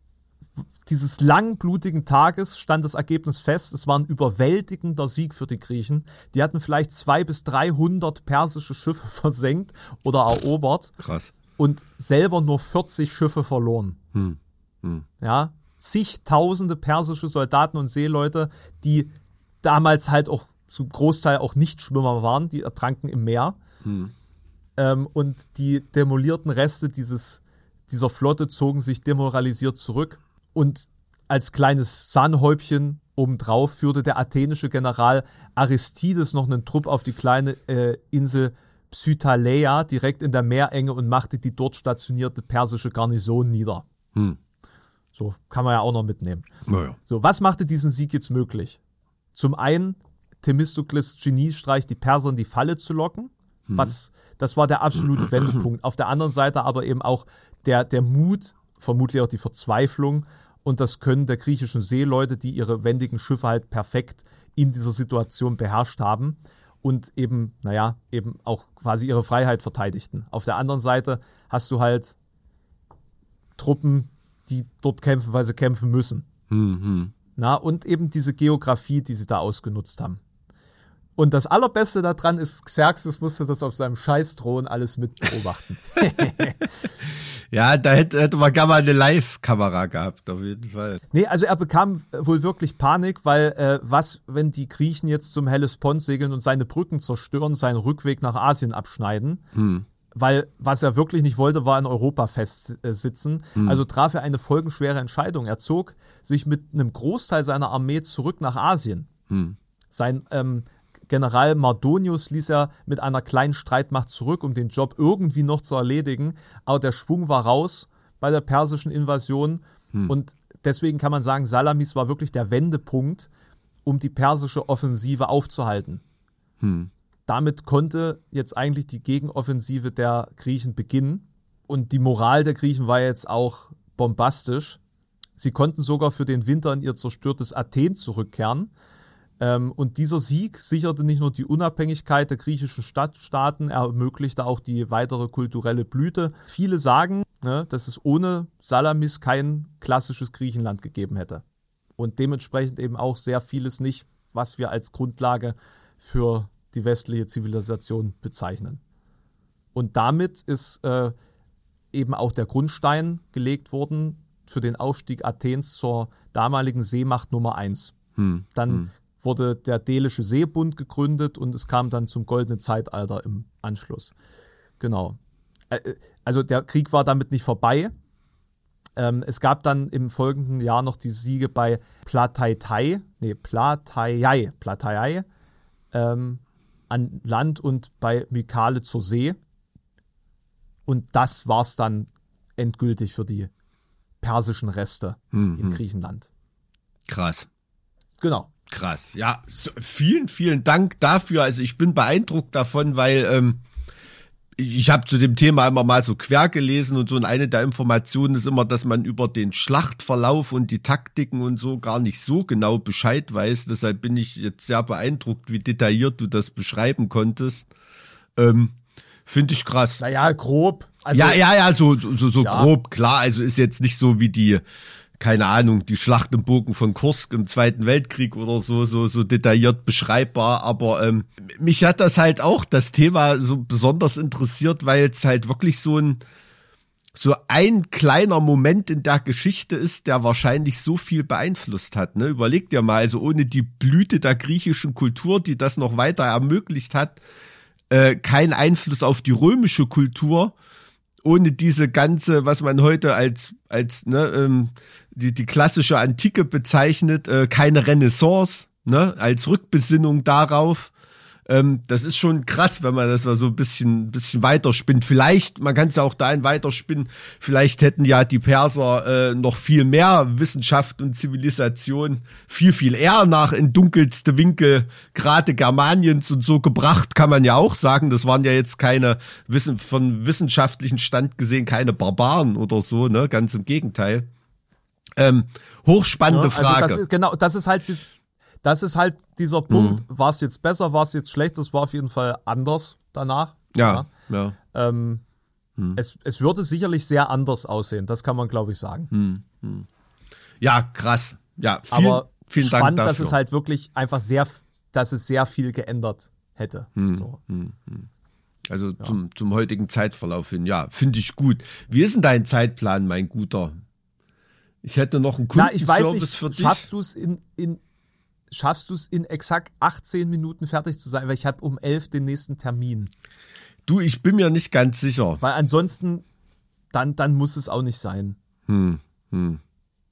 dieses langen, blutigen Tages stand das Ergebnis fest, es war ein überwältigender Sieg für die Griechen. Die hatten vielleicht zweihundert bis dreihundert persische Schiffe versenkt oder erobert. Krass. Und selber nur vierzig Schiffe verloren. Hm. Hm. Ja, zigtausende persische Soldaten und Seeleute, die damals halt auch zum Großteil auch Nichtschwimmer waren, die ertranken im Meer. Hm. Ähm, und die demolierten Reste dieses, dieser Flotte zogen sich demoralisiert zurück. Und als kleines Sahnehäubchen obendrauf führte der athenische General Aristides noch einen Trupp auf die kleine äh, Insel Psyttaleia direkt in der Meerenge und machte die dort stationierte persische Garnison nieder. Hm. So, kann man ja auch noch mitnehmen. Naja. So, was machte diesen Sieg jetzt möglich? Zum einen Themistokles Geniestreich, die Perser in die Falle zu locken. Hm. Was, das war der absolute Wendepunkt. Auf der anderen Seite aber eben auch der, der Mut, vermutlich auch die Verzweiflung und das Können der griechischen Seeleute, die ihre wendigen Schiffe halt perfekt in dieser Situation beherrscht haben und eben, naja, eben auch quasi ihre Freiheit verteidigten. Auf der anderen Seite hast du halt Truppen, die dort kämpfen, weil sie kämpfen müssen. Mhm. Na, und eben diese Geografie, die sie da ausgenutzt haben. Und das Allerbeste daran ist, Xerxes musste das auf seinem Scheißthron alles mit beobachten. Ja, da hätte, hätte man gerne mal eine Live-Kamera gehabt, auf jeden Fall. Nee, also er bekam wohl wirklich Panik, weil äh, was, wenn die Griechen jetzt zum Hellespont segeln und seine Brücken zerstören, seinen Rückweg nach Asien abschneiden? Hm. Weil was er wirklich nicht wollte, war in Europa festsitzen. Hm. Also traf er eine folgenschwere Entscheidung. Er zog sich mit einem Großteil seiner Armee zurück nach Asien. Hm. Sein ähm, General Mardonius ließ er mit einer kleinen Streitmacht zurück, um den Job irgendwie noch zu erledigen. Aber der Schwung war raus bei der persischen Invasion. Hm. Und deswegen kann man sagen, Salamis war wirklich der Wendepunkt, um die persische Offensive aufzuhalten. Hm. Damit konnte jetzt eigentlich die Gegenoffensive der Griechen beginnen. Und die Moral der Griechen war jetzt auch bombastisch. Sie konnten sogar für den Winter in ihr zerstörtes Athen zurückkehren. Und dieser Sieg sicherte nicht nur die Unabhängigkeit der griechischen Stadtstaaten, er ermöglichte auch die weitere kulturelle Blüte. Viele sagen, ne, dass es ohne Salamis kein klassisches Griechenland gegeben hätte. Und dementsprechend eben auch sehr vieles nicht, was wir als Grundlage für die westliche Zivilisation bezeichnen. Und damit ist äh, eben auch der Grundstein gelegt worden für den Aufstieg Athens zur damaligen Seemacht Nummer eins. Hm. Dann hm. wurde der Delische Seebund gegründet und es kam dann zum goldenen Zeitalter im Anschluss. Genau. Also der Krieg war damit nicht vorbei. Ähm, es gab dann im folgenden Jahr noch die Siege bei Plataitai, nee, Plataiai, Plataiai, ähm, an Land und bei Mykale zur See. Und das war's dann endgültig für die persischen Reste mhm. in Griechenland. Krass. Genau. Krass. Ja, so, vielen, vielen Dank dafür. Also ich bin beeindruckt davon, weil ähm, ich habe zu dem Thema immer mal so quer gelesen und so, und eine der Informationen ist immer, dass man über den Schlachtverlauf und die Taktiken und so gar nicht so genau Bescheid weiß. Deshalb bin ich jetzt sehr beeindruckt, wie detailliert du das beschreiben konntest. Ähm, Finde ich krass. Naja, grob. Also, ja, ja, ja, so, so, so ja. grob, klar. Also ist jetzt nicht so wie die, keine Ahnung, die Schlacht im Bogen von Kursk im Zweiten Weltkrieg oder so, so, so detailliert beschreibbar. Aber ähm, mich hat das halt auch, das Thema, so besonders interessiert, weil es halt wirklich so ein, so ein kleiner Moment in der Geschichte ist, der wahrscheinlich so viel beeinflusst hat. Ne? Überleg dir mal, also ohne die Blüte der griechischen Kultur, die das noch weiter ermöglicht hat, äh, kein Einfluss auf die römische Kultur, ohne diese ganze, was man heute als als ne, ähm, die die klassische Antike bezeichnet, äh, keine Renaissance, ne, als Rückbesinnung darauf. Ähm, das ist schon krass, wenn man das so ein bisschen bisschen weiterspinnt. Vielleicht, man kann es ja auch dahin weiterspinnen, vielleicht hätten ja die Perser äh, noch viel mehr Wissenschaft und Zivilisation viel, viel eher nach in dunkelste Winkel gerade Germaniens und so gebracht, kann man ja auch sagen. Das waren ja jetzt keine, Wissen von wissenschaftlichen Stand gesehen, keine Barbaren oder so, ne? Ganz im Gegenteil. Ähm, hochspannende ja, also Frage. Das ist, genau, das ist halt das, das ist halt dieser Punkt. Mhm. War es jetzt besser, war es jetzt schlecht? Das war auf jeden Fall anders danach. Ja, ja. ja. Ähm, hm. es, es würde sicherlich sehr anders aussehen. Das kann man, glaube ich, sagen. Hm, hm. Ja, krass. Ja, vielen, aber vielen spannend, Dank dafür. dass es halt wirklich einfach sehr, dass es sehr viel geändert hätte. Hm, so. hm, hm. Also ja. zum, zum heutigen Zeitverlauf hin. Ja, finde ich gut. Wie ist denn dein Zeitplan, mein Guter? Ich hätte noch einen Kundenservice Na, ich weiß nicht, für dich. Schaffst du es in, in Schaffst du es in exakt achtzehn Minuten fertig zu sein, weil ich habe um elf den nächsten Termin. Du, ich bin mir nicht ganz sicher. Weil ansonsten, dann, dann muss es auch nicht sein. Hm, hm.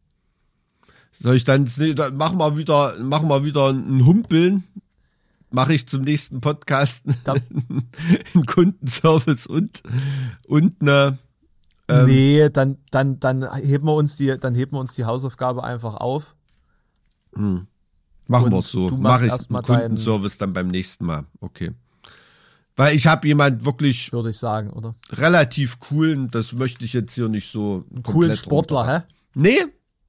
Soll ich dann, machen wir wieder, machen wir wieder ein Humpeln? Mache ich zum nächsten Podcast einen Kundenservice und, und eine, ähm, nee, dann, dann, dann heben wir uns die, dann heben wir uns die Hausaufgabe einfach auf. Hm. Machen wir es so. Mache ich einen Kundenservice dann beim nächsten Mal. Okay. Weil ich habe jemand wirklich, würde ich sagen, oder? Relativ coolen, das möchte ich jetzt hier nicht so. Einen coolen Sportler, runter. Hä? Nee.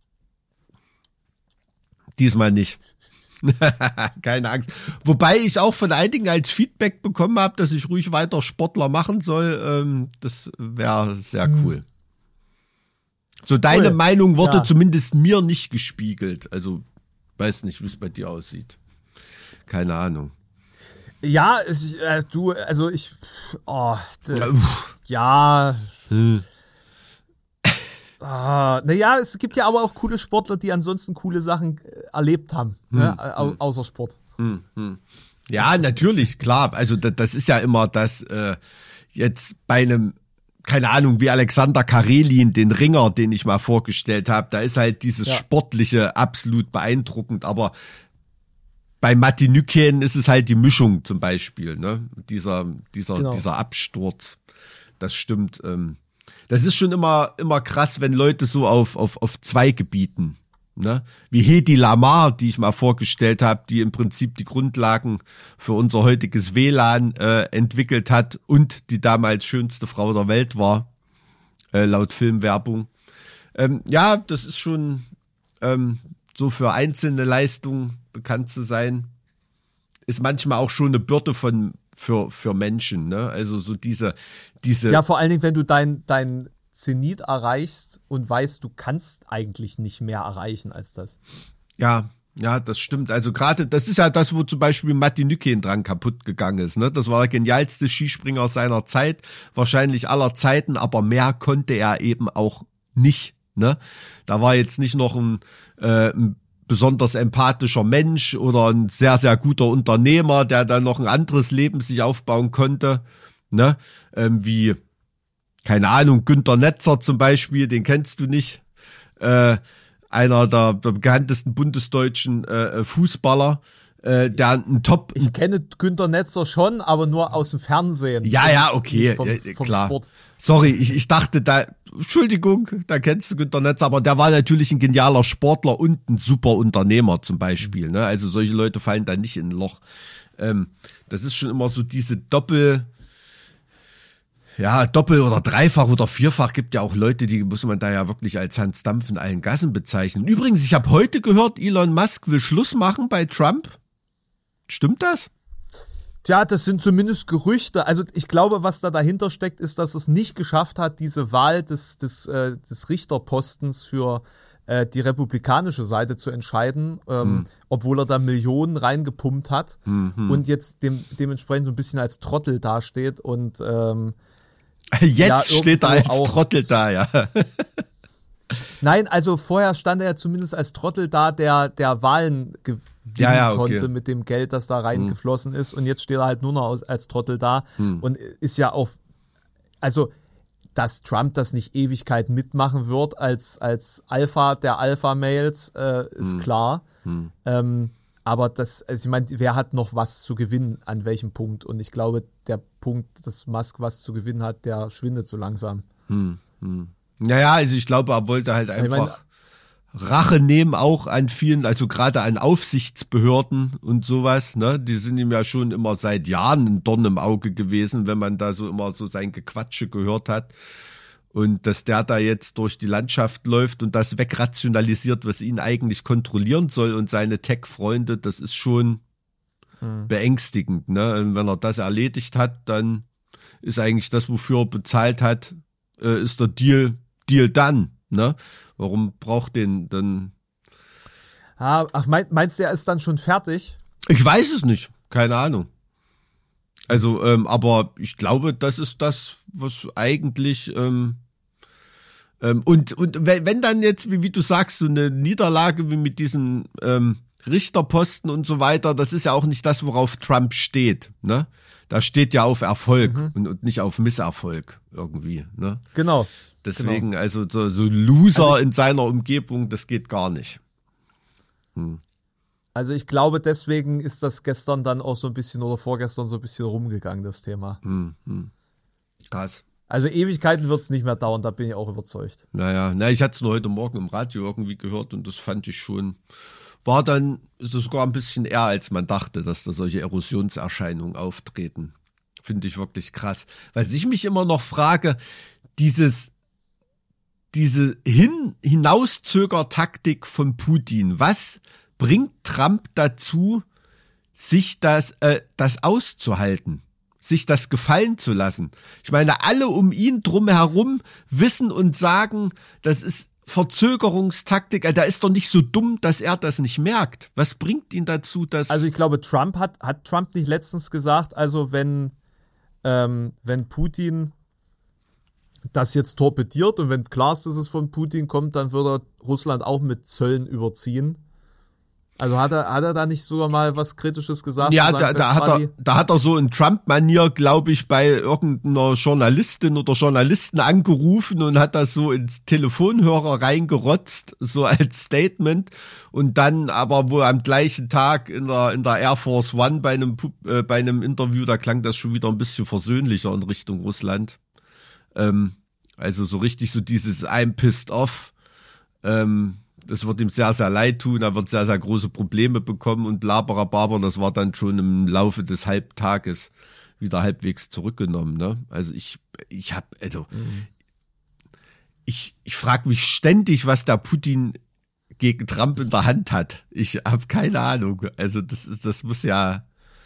Diesmal nicht. Keine Angst. Wobei ich auch von einigen als Feedback bekommen habe, dass ich ruhig weiter Sportler machen soll. Ähm, das wäre sehr cool. Hm. So, deine cool. Meinung wurde ja. zumindest mir nicht gespiegelt. Also, weiß nicht, wie es bei dir aussieht. Keine Ahnung. Ja, es, äh, du, also ich, oh, d- ja. Hm. Ah, naja, es gibt ja aber auch coole Sportler, die ansonsten coole Sachen erlebt haben, hm. ne, Au- außer Sport. Hm. Hm. Ja, natürlich, klar. Also das, das ist ja immer das, äh, jetzt bei einem, keine Ahnung, wie Alexander Karelin, den Ringer, den ich mal vorgestellt habe, da ist halt dieses ja. Sportliche absolut beeindruckend, aber bei Matti Nykänen ist es halt die Mischung zum Beispiel, ne? Dieser, dieser, genau. dieser Absturz. Das stimmt. Ähm, das ist schon immer, immer krass, wenn Leute so auf, auf, auf zwei Gebieten, ne? Wie Hedi Lamar, die ich mal vorgestellt habe, die im Prinzip die Grundlagen für unser heutiges W L A N äh, entwickelt hat und die damals schönste Frau der Welt war, äh, laut Filmwerbung. Ähm, ja, das ist schon ähm, so für einzelne Leistungen bekannt zu sein, ist manchmal auch schon eine Bürde von für für Menschen, ne? Also so diese diese ja, vor allen Dingen, wenn du dein dein Zenit erreichst und weißt, du kannst eigentlich nicht mehr erreichen als das. Ja, ja, das stimmt. Also gerade, das ist ja das, wo zum Beispiel Matti Nykänen dran kaputt gegangen ist, ne? Das war der genialste Skispringer seiner Zeit, wahrscheinlich aller Zeiten, aber mehr konnte er eben auch nicht, ne? Da war jetzt nicht noch ein, äh, ein besonders empathischer Mensch oder ein sehr, sehr guter Unternehmer, der dann noch ein anderes Leben sich aufbauen konnte, ne? Ähm, wie, keine Ahnung, Günter Netzer zum Beispiel, den kennst du nicht, äh, einer der, der bekanntesten bundesdeutschen äh, Fußballer, äh, der ein Top... Ich kenne Günter Netzer schon, aber nur aus dem Fernsehen. Ja, ja, okay, vom, ja, vom klar. Sport. Sorry, ich, ich dachte da, Entschuldigung, da kennst du Günter Netzer, aber der war natürlich ein genialer Sportler und ein super Unternehmer zum Beispiel, ne? Also solche Leute fallen da nicht in ein Loch. Ähm, das ist schon immer so diese Doppel... Ja, Doppel- oder Dreifach- oder Vierfach gibt ja auch Leute, die muss man da ja wirklich als Hans Dampf in allen Gassen bezeichnen. Übrigens, ich habe heute gehört, Elon Musk will Schluss machen bei Trump. Stimmt das? Tja, das sind zumindest Gerüchte. Also ich glaube, was da dahinter steckt, ist, dass es nicht geschafft hat, diese Wahl des des, äh, des Richterpostens für äh, die republikanische Seite zu entscheiden, ähm, hm. obwohl er da Millionen reingepumpt hat hm. und jetzt dem, dementsprechend so ein bisschen als Trottel dasteht und ähm, jetzt ja, steht er als Trottel da, ja. Nein, also vorher stand er ja zumindest als Trottel da, der der Wahlen gewinnen ja, ja, okay. konnte mit dem Geld, das da reingeflossen hm. ist. Und jetzt steht er halt nur noch als Trottel da hm. und ist ja auch, also dass Trump das nicht Ewigkeit mitmachen wird als als Alpha der Alpha-Mails, äh, ist hm. klar. Hm. Ähm, aber das, also ich meine, wer hat noch was zu gewinnen, an welchem Punkt? Und ich glaube, der Punkt, dass Musk was zu gewinnen hat, der schwindet so langsam. Hm. Hm. Naja, also ich glaube, er wollte halt einfach ich meine, Rache nehmen auch an vielen, also gerade an Aufsichtsbehörden und sowas, ne? Die sind ihm ja schon immer seit Jahren ein Dorn im Auge gewesen, wenn man da so immer so sein Gequatsche gehört hat. Und dass der da jetzt durch die Landschaft läuft und das wegrationalisiert, was ihn eigentlich kontrollieren soll und seine Tech-Freunde, das ist schon hm. beängstigend, ne? Und wenn er das erledigt hat, dann ist eigentlich das, wofür er bezahlt hat, äh, ist der Deal Deal dann, ne? Warum braucht den dann? Ah, ach, meinst du, er ist dann schon fertig? Ich weiß es nicht, keine Ahnung. Also, ähm, aber ich glaube, das ist das, was eigentlich ähm, ähm, und und wenn, wenn dann jetzt, wie, wie du sagst, so eine Niederlage wie mit diesen ähm, Richterposten und so weiter, das ist ja auch nicht das, worauf Trump steht, ne? Da steht ja auf Erfolg mhm. und, und nicht auf Misserfolg irgendwie, ne? Genau. Deswegen, genau. also so, so Loser also ich, in seiner Umgebung, das geht gar nicht. Hm. Also ich glaube, deswegen ist das gestern dann auch so ein bisschen oder vorgestern so ein bisschen rumgegangen, das Thema. Hm, hm. Krass. Also Ewigkeiten wird es nicht mehr dauern, da bin ich auch überzeugt. Naja, na, ich hatte es nur heute Morgen im Radio irgendwie gehört und das fand ich schon, war dann sogar ein bisschen eher, als man dachte, dass da solche Erosionserscheinungen auftreten. Finde ich wirklich krass. Weil ich mich immer noch frage, dieses diese Hin Hinauszöger-Taktik von Putin, was bringt Trump dazu, sich das, äh, das auszuhalten, sich das gefallen zu lassen? Ich meine, alle um ihn drumherum wissen und sagen, das ist Verzögerungstaktik, da ist doch nicht so dumm, dass er das nicht merkt. Was bringt ihn dazu, dass... Also ich glaube, Trump hat, hat Trump nicht letztens gesagt, also wenn, ähm, wenn Putin das jetzt torpediert und wenn klar ist, dass es von Putin kommt, dann würde Russland auch mit Zöllen überziehen. Also hat er, hat er da nicht sogar mal was Kritisches gesagt? Ja, da, da, hat er, da hat er so in Trump-Manier, glaube ich, bei irgendeiner Journalistin oder Journalisten angerufen und hat das so ins Telefonhörer reingerotzt, so als Statement. Und dann aber wohl am gleichen Tag in der, in der Air Force One bei einem, äh, bei einem Interview, da klang das schon wieder ein bisschen versöhnlicher in Richtung Russland. Ähm, also so richtig so dieses I'm pissed off, ähm, das wird ihm sehr, sehr leid tun, er wird sehr, sehr große Probleme bekommen und blaberababer, das war dann schon im Laufe des Halbtages wieder halbwegs zurückgenommen, ne? Also ich, ich hab, also, mhm. ich, ich frage mich ständig, was der Putin gegen Trump in der Hand hat. Ich habe keine Ahnung. Also das ist, das muss ja,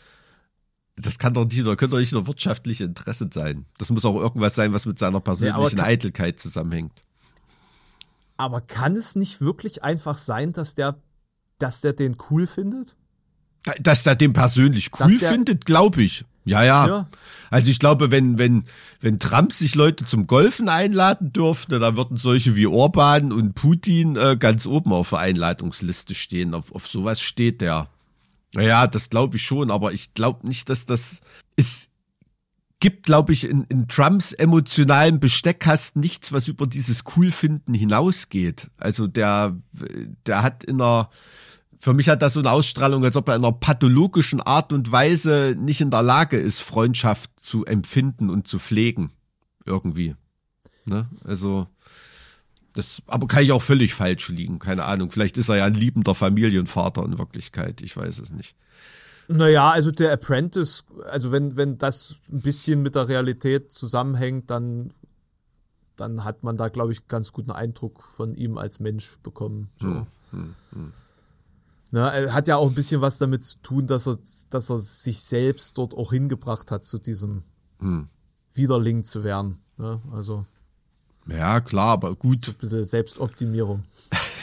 das kann doch nicht, oder könnte doch nicht nur wirtschaftliche Interesse sein. Das muss auch irgendwas sein, was mit seiner persönlichen ja, Eitelkeit zusammenhängt. Aber kann es nicht wirklich einfach sein, dass der, dass der den cool findet? Dass der den persönlich cool der, findet, glaube ich. Ja, ja, ja. Also ich glaube, wenn, wenn, wenn Trump sich Leute zum Golfen einladen dürfte, dann würden solche wie Orban und Putin äh, ganz oben auf der Einladungsliste stehen. Auf, auf sowas steht der. Naja, das glaube ich schon, aber ich glaube nicht, dass das ist. Gibt, glaube ich, in, in Trumps emotionalen Besteckkasten nichts, was über dieses Coolfinden hinausgeht. Also der, der hat in einer, für mich hat das so eine Ausstrahlung, als ob er in einer pathologischen Art und Weise nicht in der Lage ist, Freundschaft zu empfinden und zu pflegen. Irgendwie. Ne? Also, das, aber kann ich auch völlig falsch liegen, keine Ahnung. Vielleicht ist er ja ein liebender Familienvater in Wirklichkeit, ich weiß es nicht. Naja, also der Apprentice, also wenn, wenn das ein bisschen mit der Realität zusammenhängt, dann, dann hat man da, glaube ich, ganz guten Eindruck von ihm als Mensch bekommen. So. Hm, hm, hm. Na, er hat ja auch ein bisschen was damit zu tun, dass er, dass er sich selbst dort auch hingebracht hat, zu diesem hm. Widerling zu werden. Ne? Also. Ja, klar, aber gut. So ein bisschen Selbstoptimierung.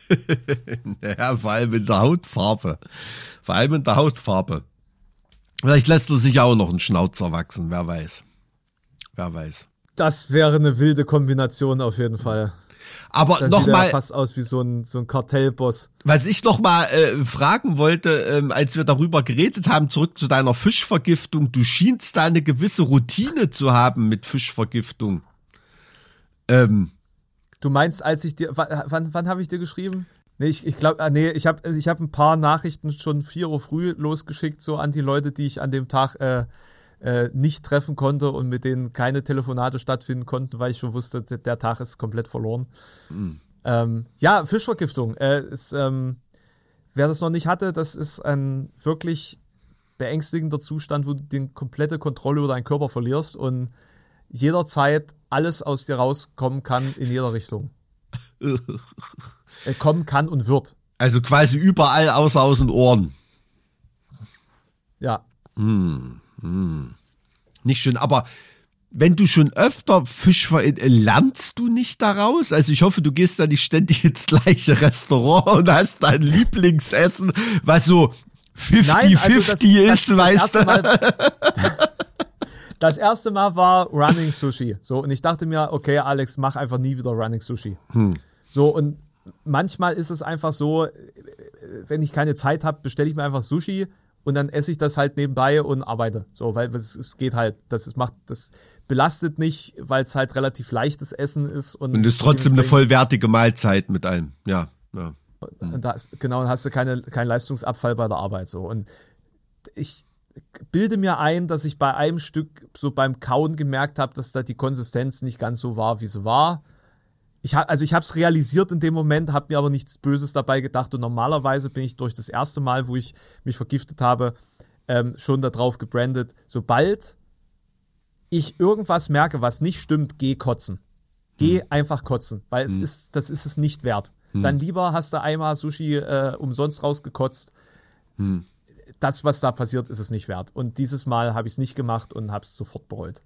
Ja, vor allem in der Hautfarbe. Vor allem in der Hautfarbe. Vielleicht lässt er sich auch noch einen Schnauzer wachsen, wer weiß. Wer weiß. Das wäre eine wilde Kombination auf jeden Fall. Aber Dann noch sieht er mal, ja fast aus wie so ein, so ein Kartellboss. was ich noch mal äh, fragen wollte, ähm, als wir darüber geredet haben, zurück zu deiner Fischvergiftung. Du schienst da eine gewisse Routine zu haben mit Fischvergiftung. Ähm, Du meinst, als ich dir, wann, wann, wann habe ich dir geschrieben? Nee, ich, ich glaube, nee, ich habe ich hab ein paar Nachrichten schon vier Uhr früh losgeschickt, so an die Leute, die ich an dem Tag äh, äh, nicht treffen konnte und mit denen keine Telefonate stattfinden konnten, weil ich schon wusste, der, der Tag ist komplett verloren. Mhm. Ähm, ja, Fischvergiftung. Äh, ist, ähm, wer das noch nicht hatte, das ist ein wirklich beängstigender Zustand, wo du die komplette Kontrolle über deinen Körper verlierst und jederzeit alles aus dir rauskommen kann in jeder Richtung. äh, kommen kann und wird. also quasi überall außer aus den Ohren. Ja. Hm, hm. Nicht schön, aber wenn du schon öfter Fisch ver... lernst du nicht daraus? Also ich hoffe, du gehst da nicht ständig ins gleiche Restaurant und hast dein Lieblingsessen, was so fifty fifty ist, das, weißt das du? Mal, das erste Mal war Running Sushi. So, und ich dachte mir, okay, Alex, mach einfach nie wieder Running Sushi. Hm. So, und manchmal ist es einfach so, wenn ich keine Zeit habe, bestelle ich mir einfach Sushi und dann esse ich das halt nebenbei und arbeite. So, weil es, es geht halt, das ist, macht, das belastet nicht, weil es halt relativ leichtes Essen ist. Und, und ist trotzdem eine vollwertige Mahlzeit mit allem, ja. ja. Und da ist, genau, dann hast du keine, keinen Leistungsabfall bei der Arbeit. So. Und ich bilde mir ein, dass ich bei einem Stück so beim Kauen gemerkt habe, dass da die Konsistenz nicht ganz so war, wie sie war. Ich ha, also ich habe es realisiert in dem Moment, habe mir aber nichts Böses dabei gedacht und normalerweise bin ich durch das erste Mal, wo ich mich vergiftet habe, ähm, schon darauf gebrandet, sobald ich irgendwas merke, was nicht stimmt, geh kotzen. Geh hm. einfach kotzen, weil es hm. ist, das ist es nicht wert. Hm. Dann lieber hast du einmal Sushi äh, umsonst rausgekotzt. Hm. Das, was da passiert, ist es nicht wert. Und dieses Mal habe ich es nicht gemacht und habe es sofort bereut.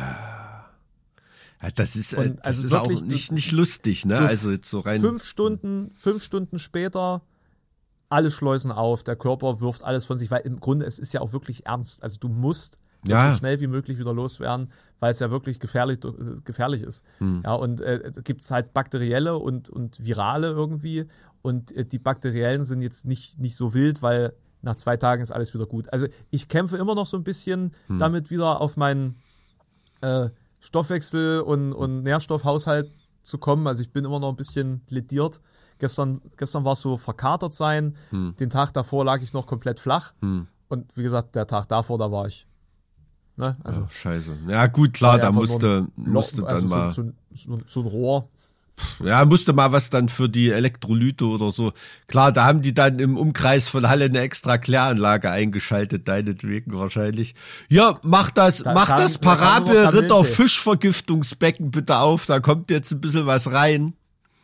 Ja, das ist, und das also ist wirklich, auch nicht, nicht lustig, ne? So also jetzt so rein. Fünf Stunden, fünf Stunden später, alle Schleusen auf, der Körper wirft alles von sich, weil im Grunde es ist ja auch wirklich ernst. Also du musst das ja. so schnell wie möglich wieder loswerden, weil es ja wirklich gefährlich, gefährlich ist. Hm. Ja, und äh, gibt es halt bakterielle und, und virale irgendwie. Und äh, die bakteriellen sind jetzt nicht, nicht so wild, weil nach zwei Tagen ist alles wieder gut. Also ich kämpfe immer noch so ein bisschen hm. damit wieder auf meinen äh, Stoffwechsel und, und Nährstoffhaushalt zu kommen. Also ich bin immer noch ein bisschen lediert. Gestern, gestern war es so verkatert sein. Hm. Den Tag davor lag ich noch komplett flach. Hm. Und wie gesagt, der Tag davor, da war ich. Ne? Also, oh, scheiße. Ja gut, klar, da musste, musste also dann so, mal... So, so, so ein Rohr. Ja, musste mal was dann für die Elektrolyte oder so. Klar, da haben die dann im Umkreis von Halle eine extra Kläranlage eingeschaltet, deinetwegen wahrscheinlich. Ja, mach das, da mach kam, das Parabel-Ritter da Fischvergiftungsbecken bitte auf, da kommt jetzt ein bisschen was rein.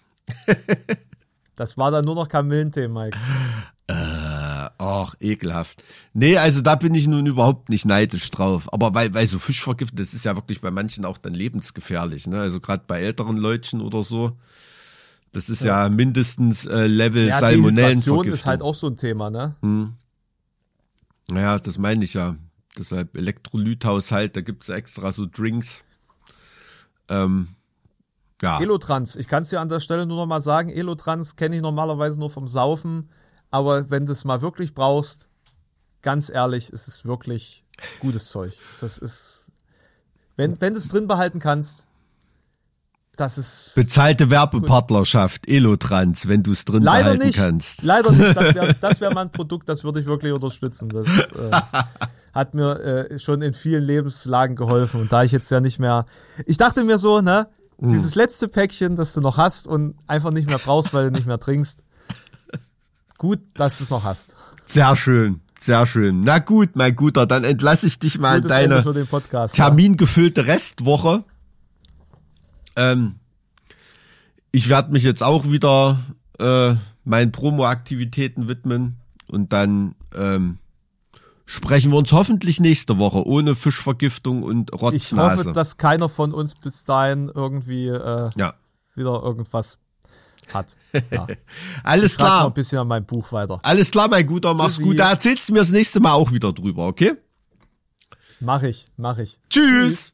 Das war dann nur noch Kamillentee, Mike. Äh, ach, ekelhaft. Nee, also da bin ich nun überhaupt nicht neidisch drauf. Aber weil, weil so Fischvergiftung, das ist ja wirklich bei manchen auch dann lebensgefährlich, ne? Also gerade bei älteren Leutchen oder so. Das ist ja, ja mindestens äh, Level ja, Salmonellenvergiftung. Dehydration ist halt auch so ein Thema, ne? Hm. Ja, das meine ich ja. Deshalb Elektrolythaushalt, da gibt's extra so Drinks. Ähm, ja. Elotrans, ich kann es dir an der Stelle nur noch mal sagen, Elotrans kenne ich normalerweise nur vom Saufen, aber wenn du es mal wirklich brauchst, ganz ehrlich, ist es wirklich gutes Zeug. Das ist, wenn, wenn du es drin behalten kannst, das ist... Bezahlte Werbepartnerschaft, Elotrans, wenn du es drin Leider behalten nicht. kannst. Leider nicht, das wäre das wär mal ein Produkt, das würde ich wirklich unterstützen. Das äh, hat mir äh, schon in vielen Lebenslagen geholfen und da ich jetzt ja nicht mehr... Ich dachte mir so, ne, dieses letzte Päckchen, das du noch hast und einfach nicht mehr brauchst, weil du nicht mehr trinkst. Gut, dass du es noch hast. Sehr schön, sehr schön. Na gut, mein Guter, dann entlasse ich dich mal in deine für den Podcast, termingefüllte Restwoche. Ähm, ich werde mich jetzt auch wieder äh, meinen Promo-Aktivitäten widmen und dann ähm, sprechen wir uns hoffentlich nächste Woche ohne Fischvergiftung und Rotznase. Ich hoffe, dass keiner von uns bis dahin irgendwie äh, ja. wieder irgendwas hat. Ja. Alles ich klar. klar. Noch ein bisschen an meinem Buch weiter. Alles klar, mein Guter, mach's Tschüssi. gut. Da erzählst du mir das nächste Mal auch wieder drüber, okay? Mach ich, mach ich. Tschüss.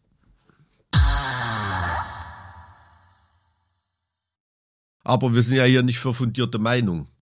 Aber wir sind ja hier nicht für fundierte Meinung.